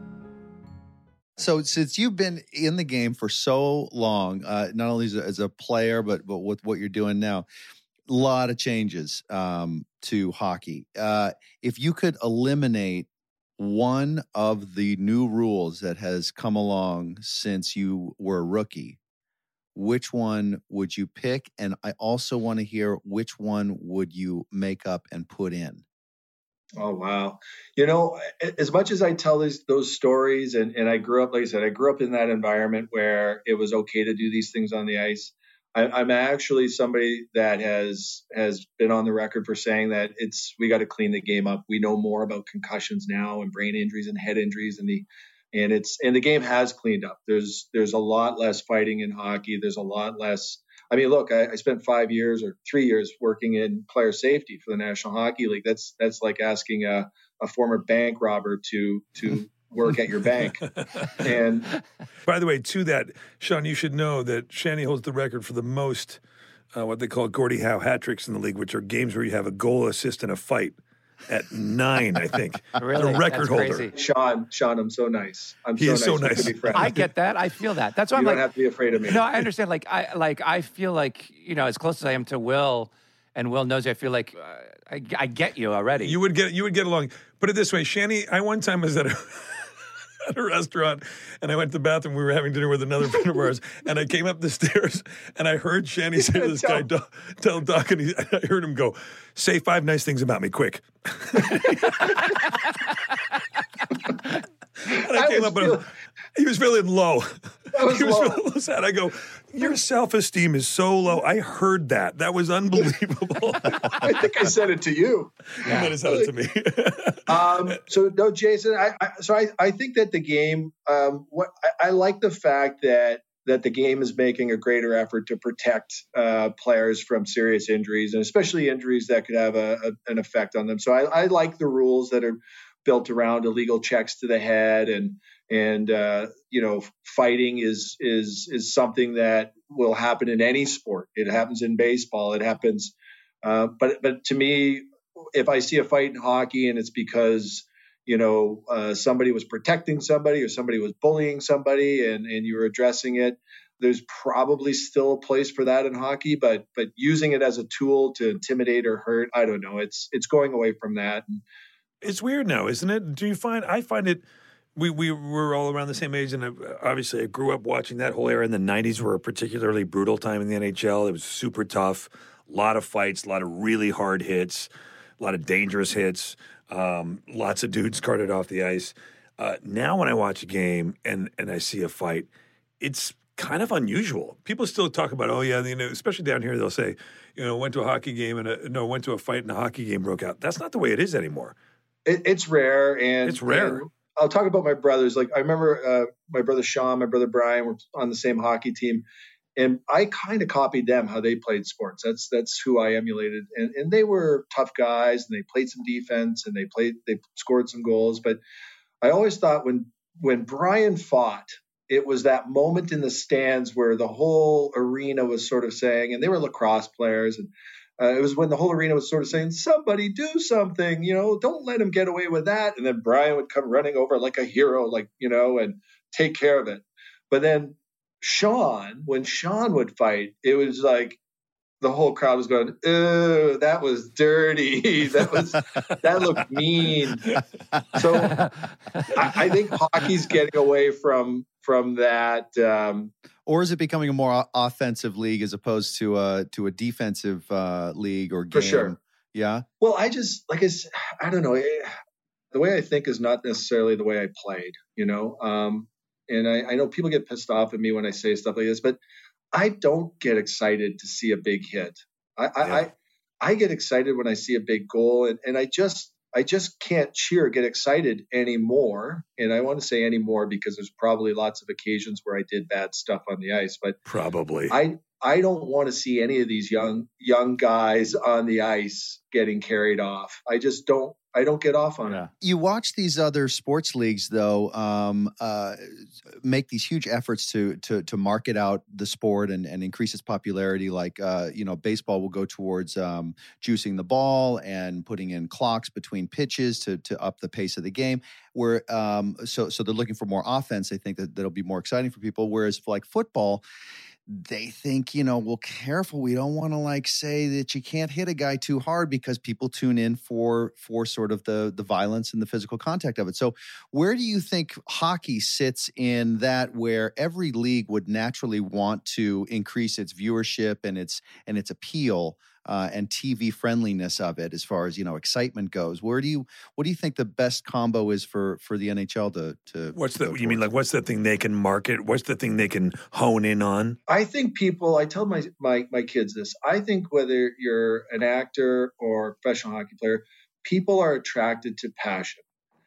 So since you've been in the game for so long, uh, not only as a, as a player, but but with what you're doing now, a lot of changes um, to hockey. Uh, if you could eliminate one of the new rules that has come along since you were a rookie, which one would you pick? And I also want to hear which one would you make up and put in? Oh, wow. You know, as much as I tell these, those stories, and, and I grew up, like I said, I grew up in that environment where it was okay to do these things on the ice. I, I'm actually somebody that has has been on the record for saying that it's we got to clean the game up. We know more about concussions now and brain injuries and head injuries, and the and it's and the game has cleaned up. There's there's a lot less fighting in hockey. There's a lot less. I mean, look, I, I spent five years or three years working in player safety for the National Hockey League. That's that's like asking a, a former bank robber to to work at your bank. And by the way, to that, Sean, you should know that Shanny holds the record for the most uh, what they call Gordie Howe hat tricks in the league, which are games where you have a goal, assist, and a fight. At nine, I think. Really? The record That's holder. crazy. Sean, Sean, I'm so nice. I'm he so is nice. so We nice. could be friends. I get that. I feel that. That's why You I'm don't like, have to be afraid of me. no, I understand. Like, I like, I feel like, you know, as close as I am to Will, and Will knows, I feel like uh, I, I get you already. You would get you would get along. Put it this way, Shanny, I one time was at a at a restaurant and I went to the bathroom. We were having dinner with another friend of ours, and I came up the stairs and I heard Shanny say to this guy, Doc, tell Doc, and he, I heard him go, "Say five nice things about me, quick." And I, I came was up and feeling- he was feeling low. was he was low. feeling sad. I go, "Your self-esteem is so low." I heard that. That was unbelievable. I think I said it to you. You might have said it to me. um, so no, Jason. I, I so I, I think that the game. Um, what I, I like the fact that that the game is making a greater effort to protect uh, players from serious injuries, and especially injuries that could have a, a, an effect on them. So I, I like the rules that are built around illegal checks to the head, and and uh, you know, fighting is is is something that will happen in any sport. It happens in baseball. It happens, uh, but but to me, if I see a fight in hockey and it's because you know uh, somebody was protecting somebody or somebody was bullying somebody, and and you were addressing it, there's probably still a place for that in hockey. But but using it as a tool to intimidate or hurt, I don't know. It's it's going away from that. And, It's weird now, isn't it? Do you find, I find it, we, we were all around the same age, and I, obviously I grew up watching that whole era. In the nineties were a particularly brutal time in the N H L. It was super tough, a lot of fights, a lot of really hard hits, a lot of dangerous hits, um, lots of dudes carted off the ice. Uh, now when I watch a game and, and I see a fight, it's kind of unusual. People still talk about, oh yeah, you know, especially down here, they'll say, you know, went to a hockey game and a, no, went to a fight and a hockey game broke out. That's not the way it is anymore. It, it's rare, and It's rare. and I'll talk about my brothers. Like I remember uh, my brother Sean, my brother Brian were on the same hockey team, and I kind of copied them how they played sports. That's that's who I emulated, and and they were tough guys, and they played some defense, and they played they scored some goals. But I always thought when when Brian fought, it was that moment in the stands where the whole arena was sort of saying, and they were lacrosse players, and Uh, it was when the whole arena was sort of saying, somebody do something, you know, don't let him get away with that. And then Brian would come running over like a hero, like, you know, and take care of it. But then Sean, when Sean would fight, it was like the whole crowd was going, "Ew, that was dirty. That was, that looked mean." So I, I think hockey's getting away from, from that, um, or is it becoming a more offensive league as opposed to a to a defensive uh, league or game? For sure. Yeah. Well, I just like I, s- I don't know. eh, The way I think is not necessarily the way I played. You know, um, and I, I know people get pissed off at me when I say stuff like this, but I don't get excited to see a big hit. I I, Yeah. I, I get excited when I see a big goal, and, and I just I just can't cheer, get excited anymore. And I want to say anymore because there's probably lots of occasions where I did bad stuff on the ice, but Probably. I I don't want to see any of these young young guys on the ice getting carried off. I just don't. I don't get off on it. You watch these other sports leagues, though, um, uh, make these huge efforts to to to market out the sport and, and increase its popularity. Like, uh, you know, baseball will go towards um, juicing the ball and putting in clocks between pitches to to up the pace of the game. Where um, so so they're looking for more offense. They think that that'll be more exciting for people. Whereas for like football, they think, you know, well, careful. We don't want to like say that you can't hit a guy too hard because people tune in for for sort of the the violence and the physical contact of it. So where do you think hockey sits in that, where every league would naturally want to increase its viewership and its and its appeal? uh, and T V friendliness of it as far as, you know, excitement goes. Where do you, what do you think the best combo is for, for the N H L to, to What's to the, you mean like, what's the thing they can market? What's the thing they can hone in on? I think people, I tell my, my, my kids this, I think whether you're an actor or a professional hockey player, people are attracted to passion.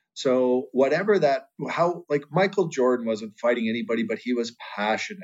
So whatever that, how, like Michael Jordan wasn't fighting anybody, but he was passionate.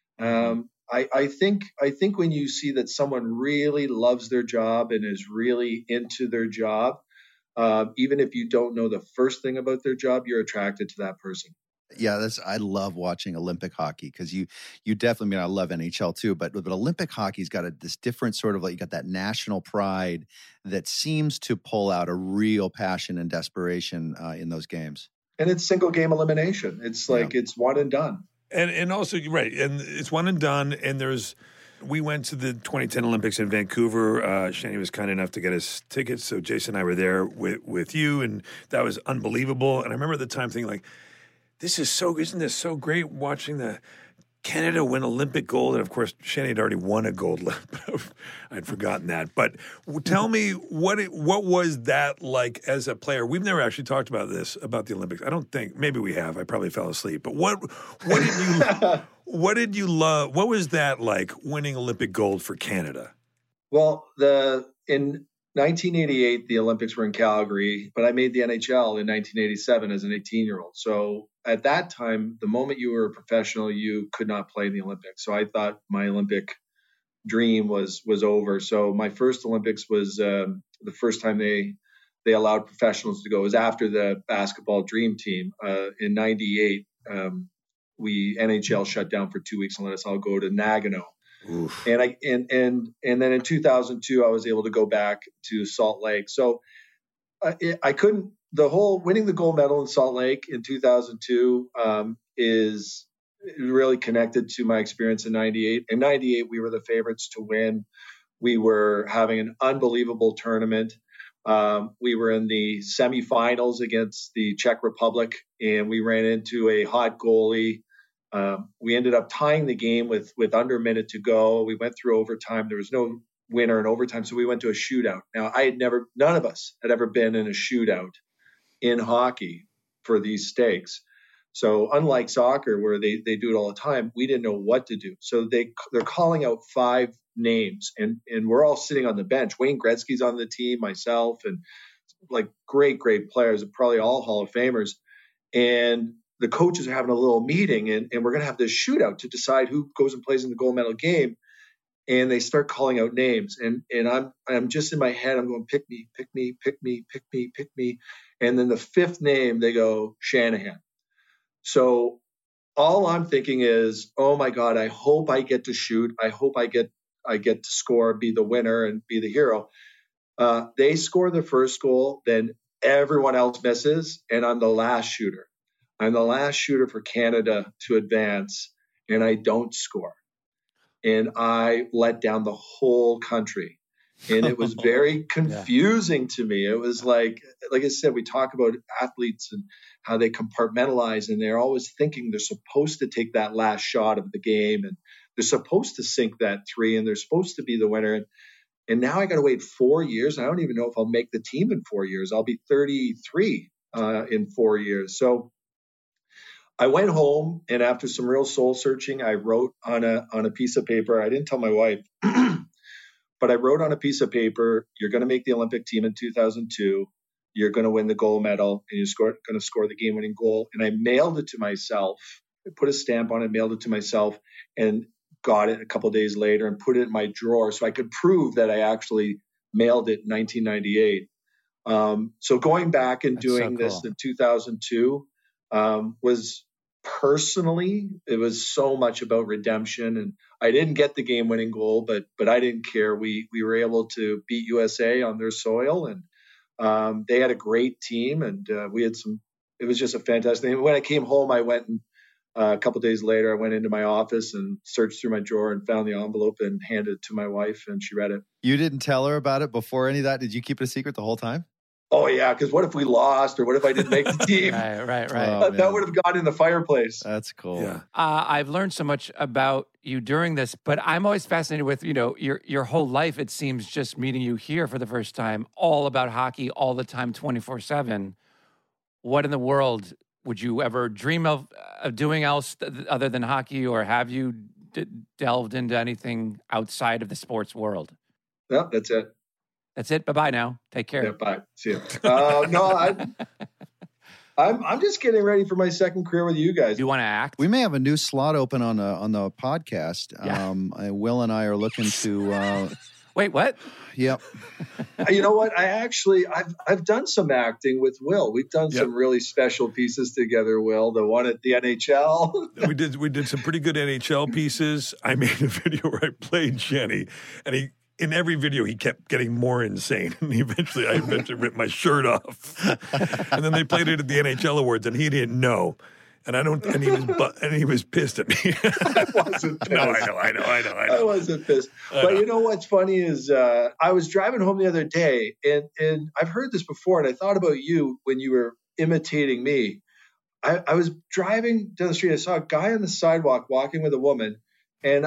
Um, I, I think I think when you see that someone really loves their job and is really into their job, uh, even if you don't know the first thing about their job, you're attracted to that person. Yeah, that's I love watching Olympic hockey because you you definitely I mean I love N H L too, but but Olympic hockey's got a, this different sort of like you got that national pride that seems to pull out a real passion and desperation uh, in those games. And it's single game elimination. It's like yeah. It's one and done. And and also, you're right, and it's one and done, and there's, we went to the twenty ten Olympics in Vancouver. Uh, Shanny was kind enough to get us tickets, so Jason and I were there with, with you, and that was unbelievable. And I remember at the time thinking, like, this is so, isn't this so great watching the Canada win Olympic gold? And of course, Shanny had already won a gold. I'd forgotten that. But tell me, what it, what was that like as a player? We've never actually talked about this, about the Olympics. I don't think, maybe we have. I probably fell asleep. But what what did you what did you love? What was that like, winning Olympic gold for Canada? Well, the in nineteen eighty-eight, the Olympics were in Calgary, but I made the N H L in nineteen eighty-seven as an eighteen-year-old. So at that time, the moment you were a professional, you could not play in the Olympics. So I thought my Olympic dream was was over. So my first Olympics was um, the first time they they allowed professionals to go. It was after the basketball dream team uh, in ninety-eight. Um, we N H L shut down for two weeks and let us all go to Nagano. Oof. And I and and and then in two thousand two, I was able to go back to Salt Lake. So uh, it, I couldn't. The whole winning the gold medal in Salt Lake in two thousand two um, is really connected to my experience in ninety-eight. In ninety-eight, we were the favorites to win. We were having an unbelievable tournament. Um, we were in the semifinals against the Czech Republic, and we ran into a hot goalie. Um, we ended up tying the game with with under a minute to go. We went through overtime. There was no winner in overtime, so we went to a shootout. Now, I had never, none of us had ever been in a shootout in hockey for these stakes. So unlike soccer, where they, they do it all the time, we didn't know what to do. So they they're calling out five names, and and we're all sitting on the bench. Wayne Gretzky's on the team, myself, and like great great players, probably all Hall of Famers. And the coaches are having a little meeting, and, and we're going to have this shootout to decide who goes and plays in the gold medal game. And they start calling out names, and and I'm I'm just in my head, I'm going, pick me, pick me, pick me, pick me, pick me. And then the fifth name, they go Shanahan. So all I'm thinking is, oh my God, I hope I get to shoot. I hope I get I get to score, be the winner, and be the hero. Uh, they score the first goal, then everyone else misses, and I'm the last shooter. I'm the last shooter for Canada to advance, and I don't score. And I let down the whole country. And it was very confusing yeah. to me. It was like, like I said, we talk about athletes and how they compartmentalize, and they're always thinking they're supposed to take that last shot of the game, and they're supposed to sink that three, and they're supposed to be the winner. And, and now I got to wait four years. And I don't even know if I'll make the team in four years. I'll be thirty-three uh, in four years. So I went home, and after some real soul searching, I wrote on a on a piece of paper. I didn't tell my wife, but I wrote on a piece of paper, you're going to make the Olympic team in two thousand two. You're going to win the gold medal, and you're going to score the game-winning goal. And I mailed it to myself. I put a stamp on it, mailed it to myself, and got it a couple of days later and put it in my drawer so I could prove that I actually mailed it in nineteen ninety-eight. Um, so going back and That's doing so cool. this in two thousand two um, was personally, it was so much about redemption. And I didn't get the game-winning goal, but but I didn't care. We we were able to beat U S A on their soil, and um, they had a great team, and uh, we had some. It was just a fantastic thing. When I came home, I went and uh, a couple of days later, I went into my office and searched through my drawer and found the envelope and handed it to my wife, and she read it. You didn't tell her about it before any of that? Did you keep it a secret the whole time? Oh, yeah, because what if we lost or what if I didn't make the team? Right, right, right. Oh, Uh, that would have gone in the fireplace. That's cool. Yeah. Uh, I've learned so much about you during this, but I'm always fascinated with, you know, your your whole life, it seems, just meeting you here for the first time, all about hockey all the time, twenty-four seven. What in the world would you ever dream of, of doing else th- other than hockey, or have you d- delved into anything outside of the sports world? No, that's it. That's it. Bye-bye now. Take care. Yeah, bye. See you. Uh, no, I, I'm I'm just getting ready for my second career with you guys. You want to act? We may have a new slot open on the on the podcast. Yeah. Um, uh, Will and I are looking to. Uh, Wait, what? yep. You know what? I actually I've I've done some acting with Will. We've done Yep. some really special pieces together. Will, the one at the N H L. we did we did some pretty good N H L pieces. I made a video where I played Jenny, and he in every video he kept getting more insane, and he eventually I eventually ripped my shirt off, and then they played it at the N H L awards, and he didn't know, and I don't, and he was bu- and he was pissed at me. I wasn't pissed. No, I know, I know, I know, I I know. wasn't pissed. I But know. you know what's funny is uh, I was driving home the other day, and and I've heard this before, and I thought about you when you were imitating me. I, I was driving down the street. I saw a guy on the sidewalk walking with a woman, and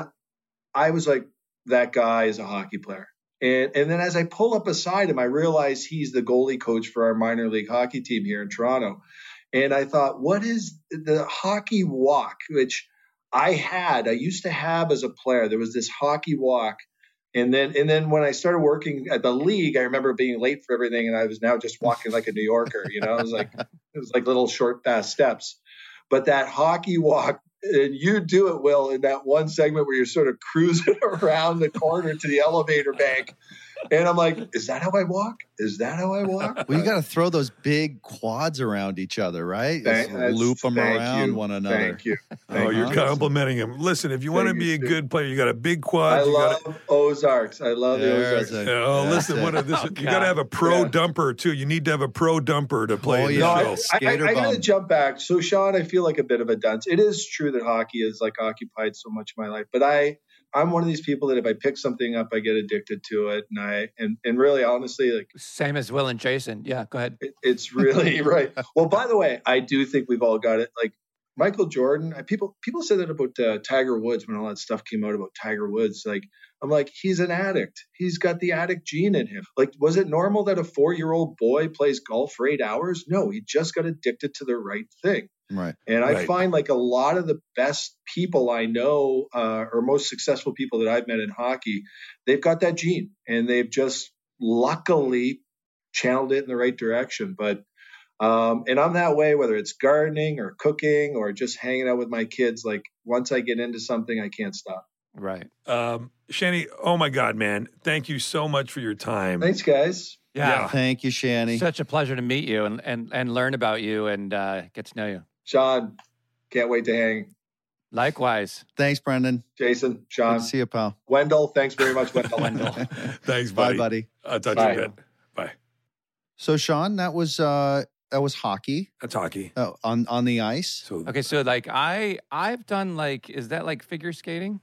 I was like, that guy is a hockey player. And and then as I pull up beside him, I realize he's the goalie coach for our minor league hockey team here in Toronto. And I thought, what is the hockey walk, which I had, I used to have as a player. There was this hockey walk. And then and then when I started working at the league, I remember being late for everything, and I was now just walking like a New Yorker. You know, it was like it was like little short fast steps. But that hockey walk, and you do it, Will, in that one segment where you're sort of cruising around the corner to the elevator bank. And I'm like, is that how I walk? Is that how I walk? Well, you got to throw those big quads around each other, right? Thank- Just that's- loop them thank around you. one another. Thank you. Oh, Thank you're you. complimenting him. Listen, if you want to Thank be a you. good player, you got a big quad. I you love gotta, Ozarks. I love the There's Ozarks. a- oh, that's listen, it. what a, this, Oh, you got to have a pro Yeah. dumper too. You need to have a pro dumper to play Oh, in the yeah. No, I, show. I, I, Skater I got to bum. jump back. So, Sean, I feel like a bit of a dunce. It is true that hockey is like occupied so much of my life, but I, I'm one of these people that if I pick something up, I get addicted to it, and I, and and really, honestly, like Same as Will and Jason. Yeah, go ahead. it, it's really right. Well, by the way, I do think we've all got it. Like Michael Jordan, I, people people said that about uh, Tiger Woods when all that stuff came out about Tiger Woods. Like, I'm like, he's an addict. He's got the addict gene in him. Like, was it normal that a four-year-old boy plays golf for eight hours? No, he just got addicted to the right thing. Right. And I Right. find like a lot of the best people I know, uh, or most successful people that I've met in hockey, they've got that gene, and they've just luckily channeled it in the right direction. But um, and I'm that way, whether it's gardening or cooking or just hanging out with my kids. Like once I get into something, I can't stop. Right. Um, Shani, oh my God, man. Thank you so much for your time. Thanks, guys. Yeah. Yeah. Thank you, Shani. Such a pleasure to meet you and, and, and learn about you and uh, get to know you. Sean, can't wait to hang. Likewise. Thanks, Brendan. Jason, Good Sean, to see you, pal. Wendell, thanks very much, Wendell. Wendell. Thanks, Bye, buddy. buddy. I'll talk Bye. to you in a bit. Bye. So, Sean, that was uh, that was hockey That's hockey. uh, on on the ice. So Okay, so like I I've done like is that like figure skating?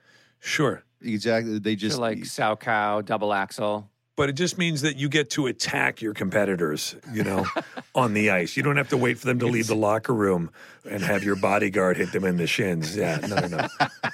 sure. Exactly. They Just just so like sow cow, double axle. But it just means that you get to attack your competitors, you know, on the ice. You don't have to wait for them to leave the locker room and have your bodyguard hit them in the shins. Yeah, no, no, no.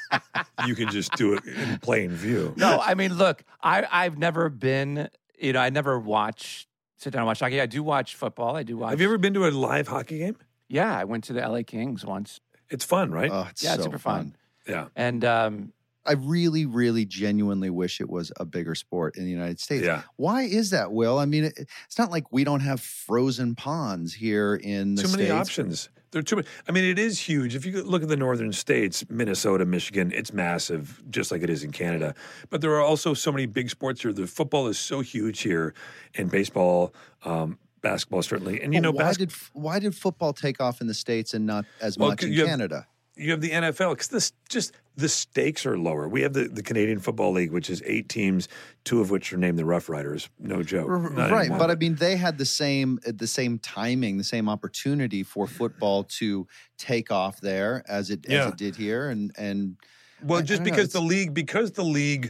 You can just do it in plain view. No, I mean, look, I I've never been, you know, I never watch sit down and watch hockey. I do watch football. I do watch. Have you ever been to a live hockey game? Yeah, I went to the L A Kings once. It's fun, right? oh, it's Yeah, it's so super fun. yeah. And um, I really, really, genuinely wish it was a bigger sport in the United States. Yeah. Why is that, Will? I mean, it, it's not like we don't have frozen ponds here in the Too many States. options. There are too many. I mean, it is huge. If you look at the northern states, Minnesota, Michigan, it's massive, just like it is in Canada. But there are also so many big sports here. The football is so huge here, and baseball, um, basketball certainly. And you But know, why bas- did why did football take off in the States and not as Well, much in you have- Canada? you have the N F L because this just the stakes are lower. We have the, the Canadian Football League, which is eight teams, two of which are named the Rough Riders. No joke. R- Not right, anymore. but I mean, they had the same the same timing, the same opportunity for football to take off there as it Yeah. as it did here, and and Well, I- I just don't know, because it's- the league, because the league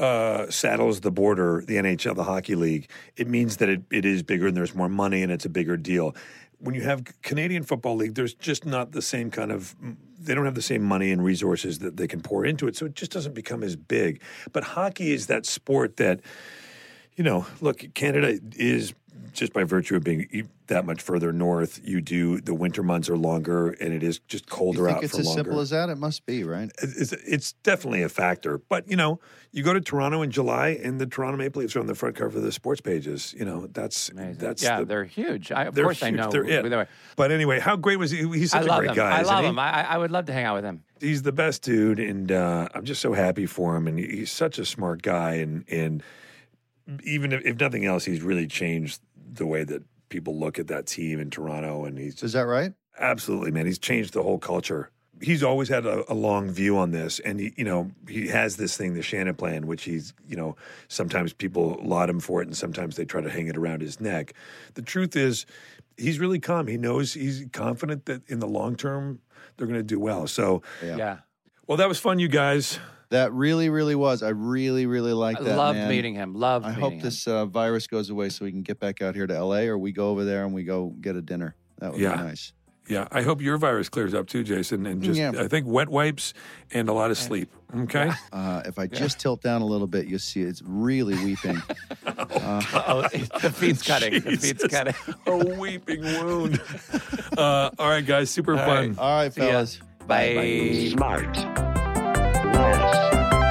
uh, saddles the border, the N H L, the Hockey League, it means that it, it is bigger and there's more money and it's a bigger deal. When you have Canadian Football League, there's just not the same kind of – they don't have the same money and resources that they can pour into it, so it just doesn't become as big. But hockey is that sport that, you know, look, Canada is – just by virtue of being that much further north, you do the winter months are longer, and it is just colder you think out it's for as longer. simple as that? It must be, right? It's, it's definitely a factor. But, you know, you go to Toronto in July, and the Toronto Maple Leafs are on the front cover of the sports pages. You know, that's Amazing. that's yeah, the, they're huge. I, of they're course, huge. I know. They're it. They're- But anyway, how great was he? He's such I a love great him. guy. I isn't love he? him. I, I would love to hang out with him. He's the best dude, and uh, I'm just so happy for him. And he's such a smart guy, and and even if, if nothing else, he's really changed the way that people look at that team in Toronto. And he's Is that right? absolutely, man, he's changed the whole culture. He's always had a, a long view on this, and he, you know, he has this thing, the Shannon Plan, which he's, you know, sometimes people laud him for it, and sometimes they try to hang it around his neck. The truth is, he's really calm. He knows, he's confident that in the long term they're going to do well. So, Yeah. Yeah. well, that was fun, you guys. That really, really was. I really, really like I that, loved man. meeting him. Loved I meeting hope him. this uh, virus goes away so we can get back out here to L A, or we go over there and we go get a dinner. That would Yeah. be nice. Yeah, I hope your virus clears up too, Jason, and just Yeah. I think wet wipes and a lot of sleep. Okay. Uh, if I just tilt down a little bit, you'll see it's really weeping. Uh, Oh, the feet's cutting. The feet's Jesus. cutting. A weeping wound. uh, all right, guys, super All fun. right. all right, See ya. fellas. Bye. Smart. Less.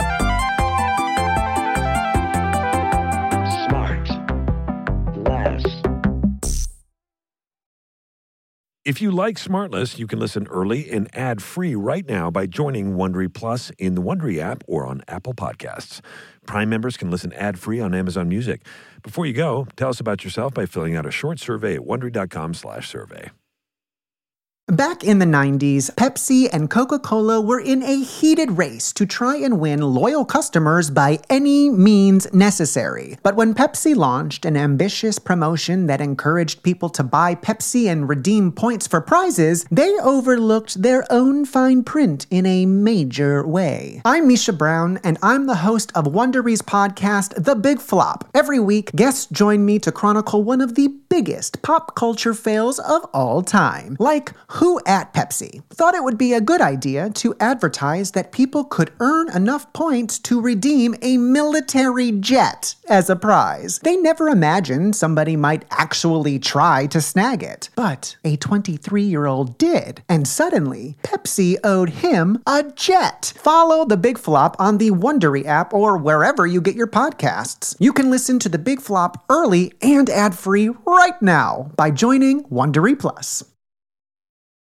Smart. Less. If you like Smartless, you can listen early and ad-free right now by joining Wondery Plus in the Wondery app or on Apple Podcasts. Prime members can listen ad-free on Amazon Music. Before you go, tell us about yourself by filling out a short survey at Wondery.com slash survey. Back in the nineties, Pepsi and Coca-Cola were in a heated race to try and win loyal customers by any means necessary. But when Pepsi launched an ambitious promotion that encouraged people to buy Pepsi and redeem points for prizes, they overlooked their own fine print in a major way. I'm Misha Brown, and I'm the host of Wondery's podcast, The Big Flop. Every week, guests join me to chronicle one of the biggest pop culture fails of all time, like who at Pepsi thought it would be a good idea to advertise that people could earn enough points to redeem a military jet as a prize. They never imagined somebody might actually try to snag it, but a twenty-three-year-old did, and suddenly Pepsi owed him a jet. Follow The Big Flop on the Wondery app or wherever you get your podcasts. You can listen to The Big Flop early and ad-free right now by joining Wondery Plus.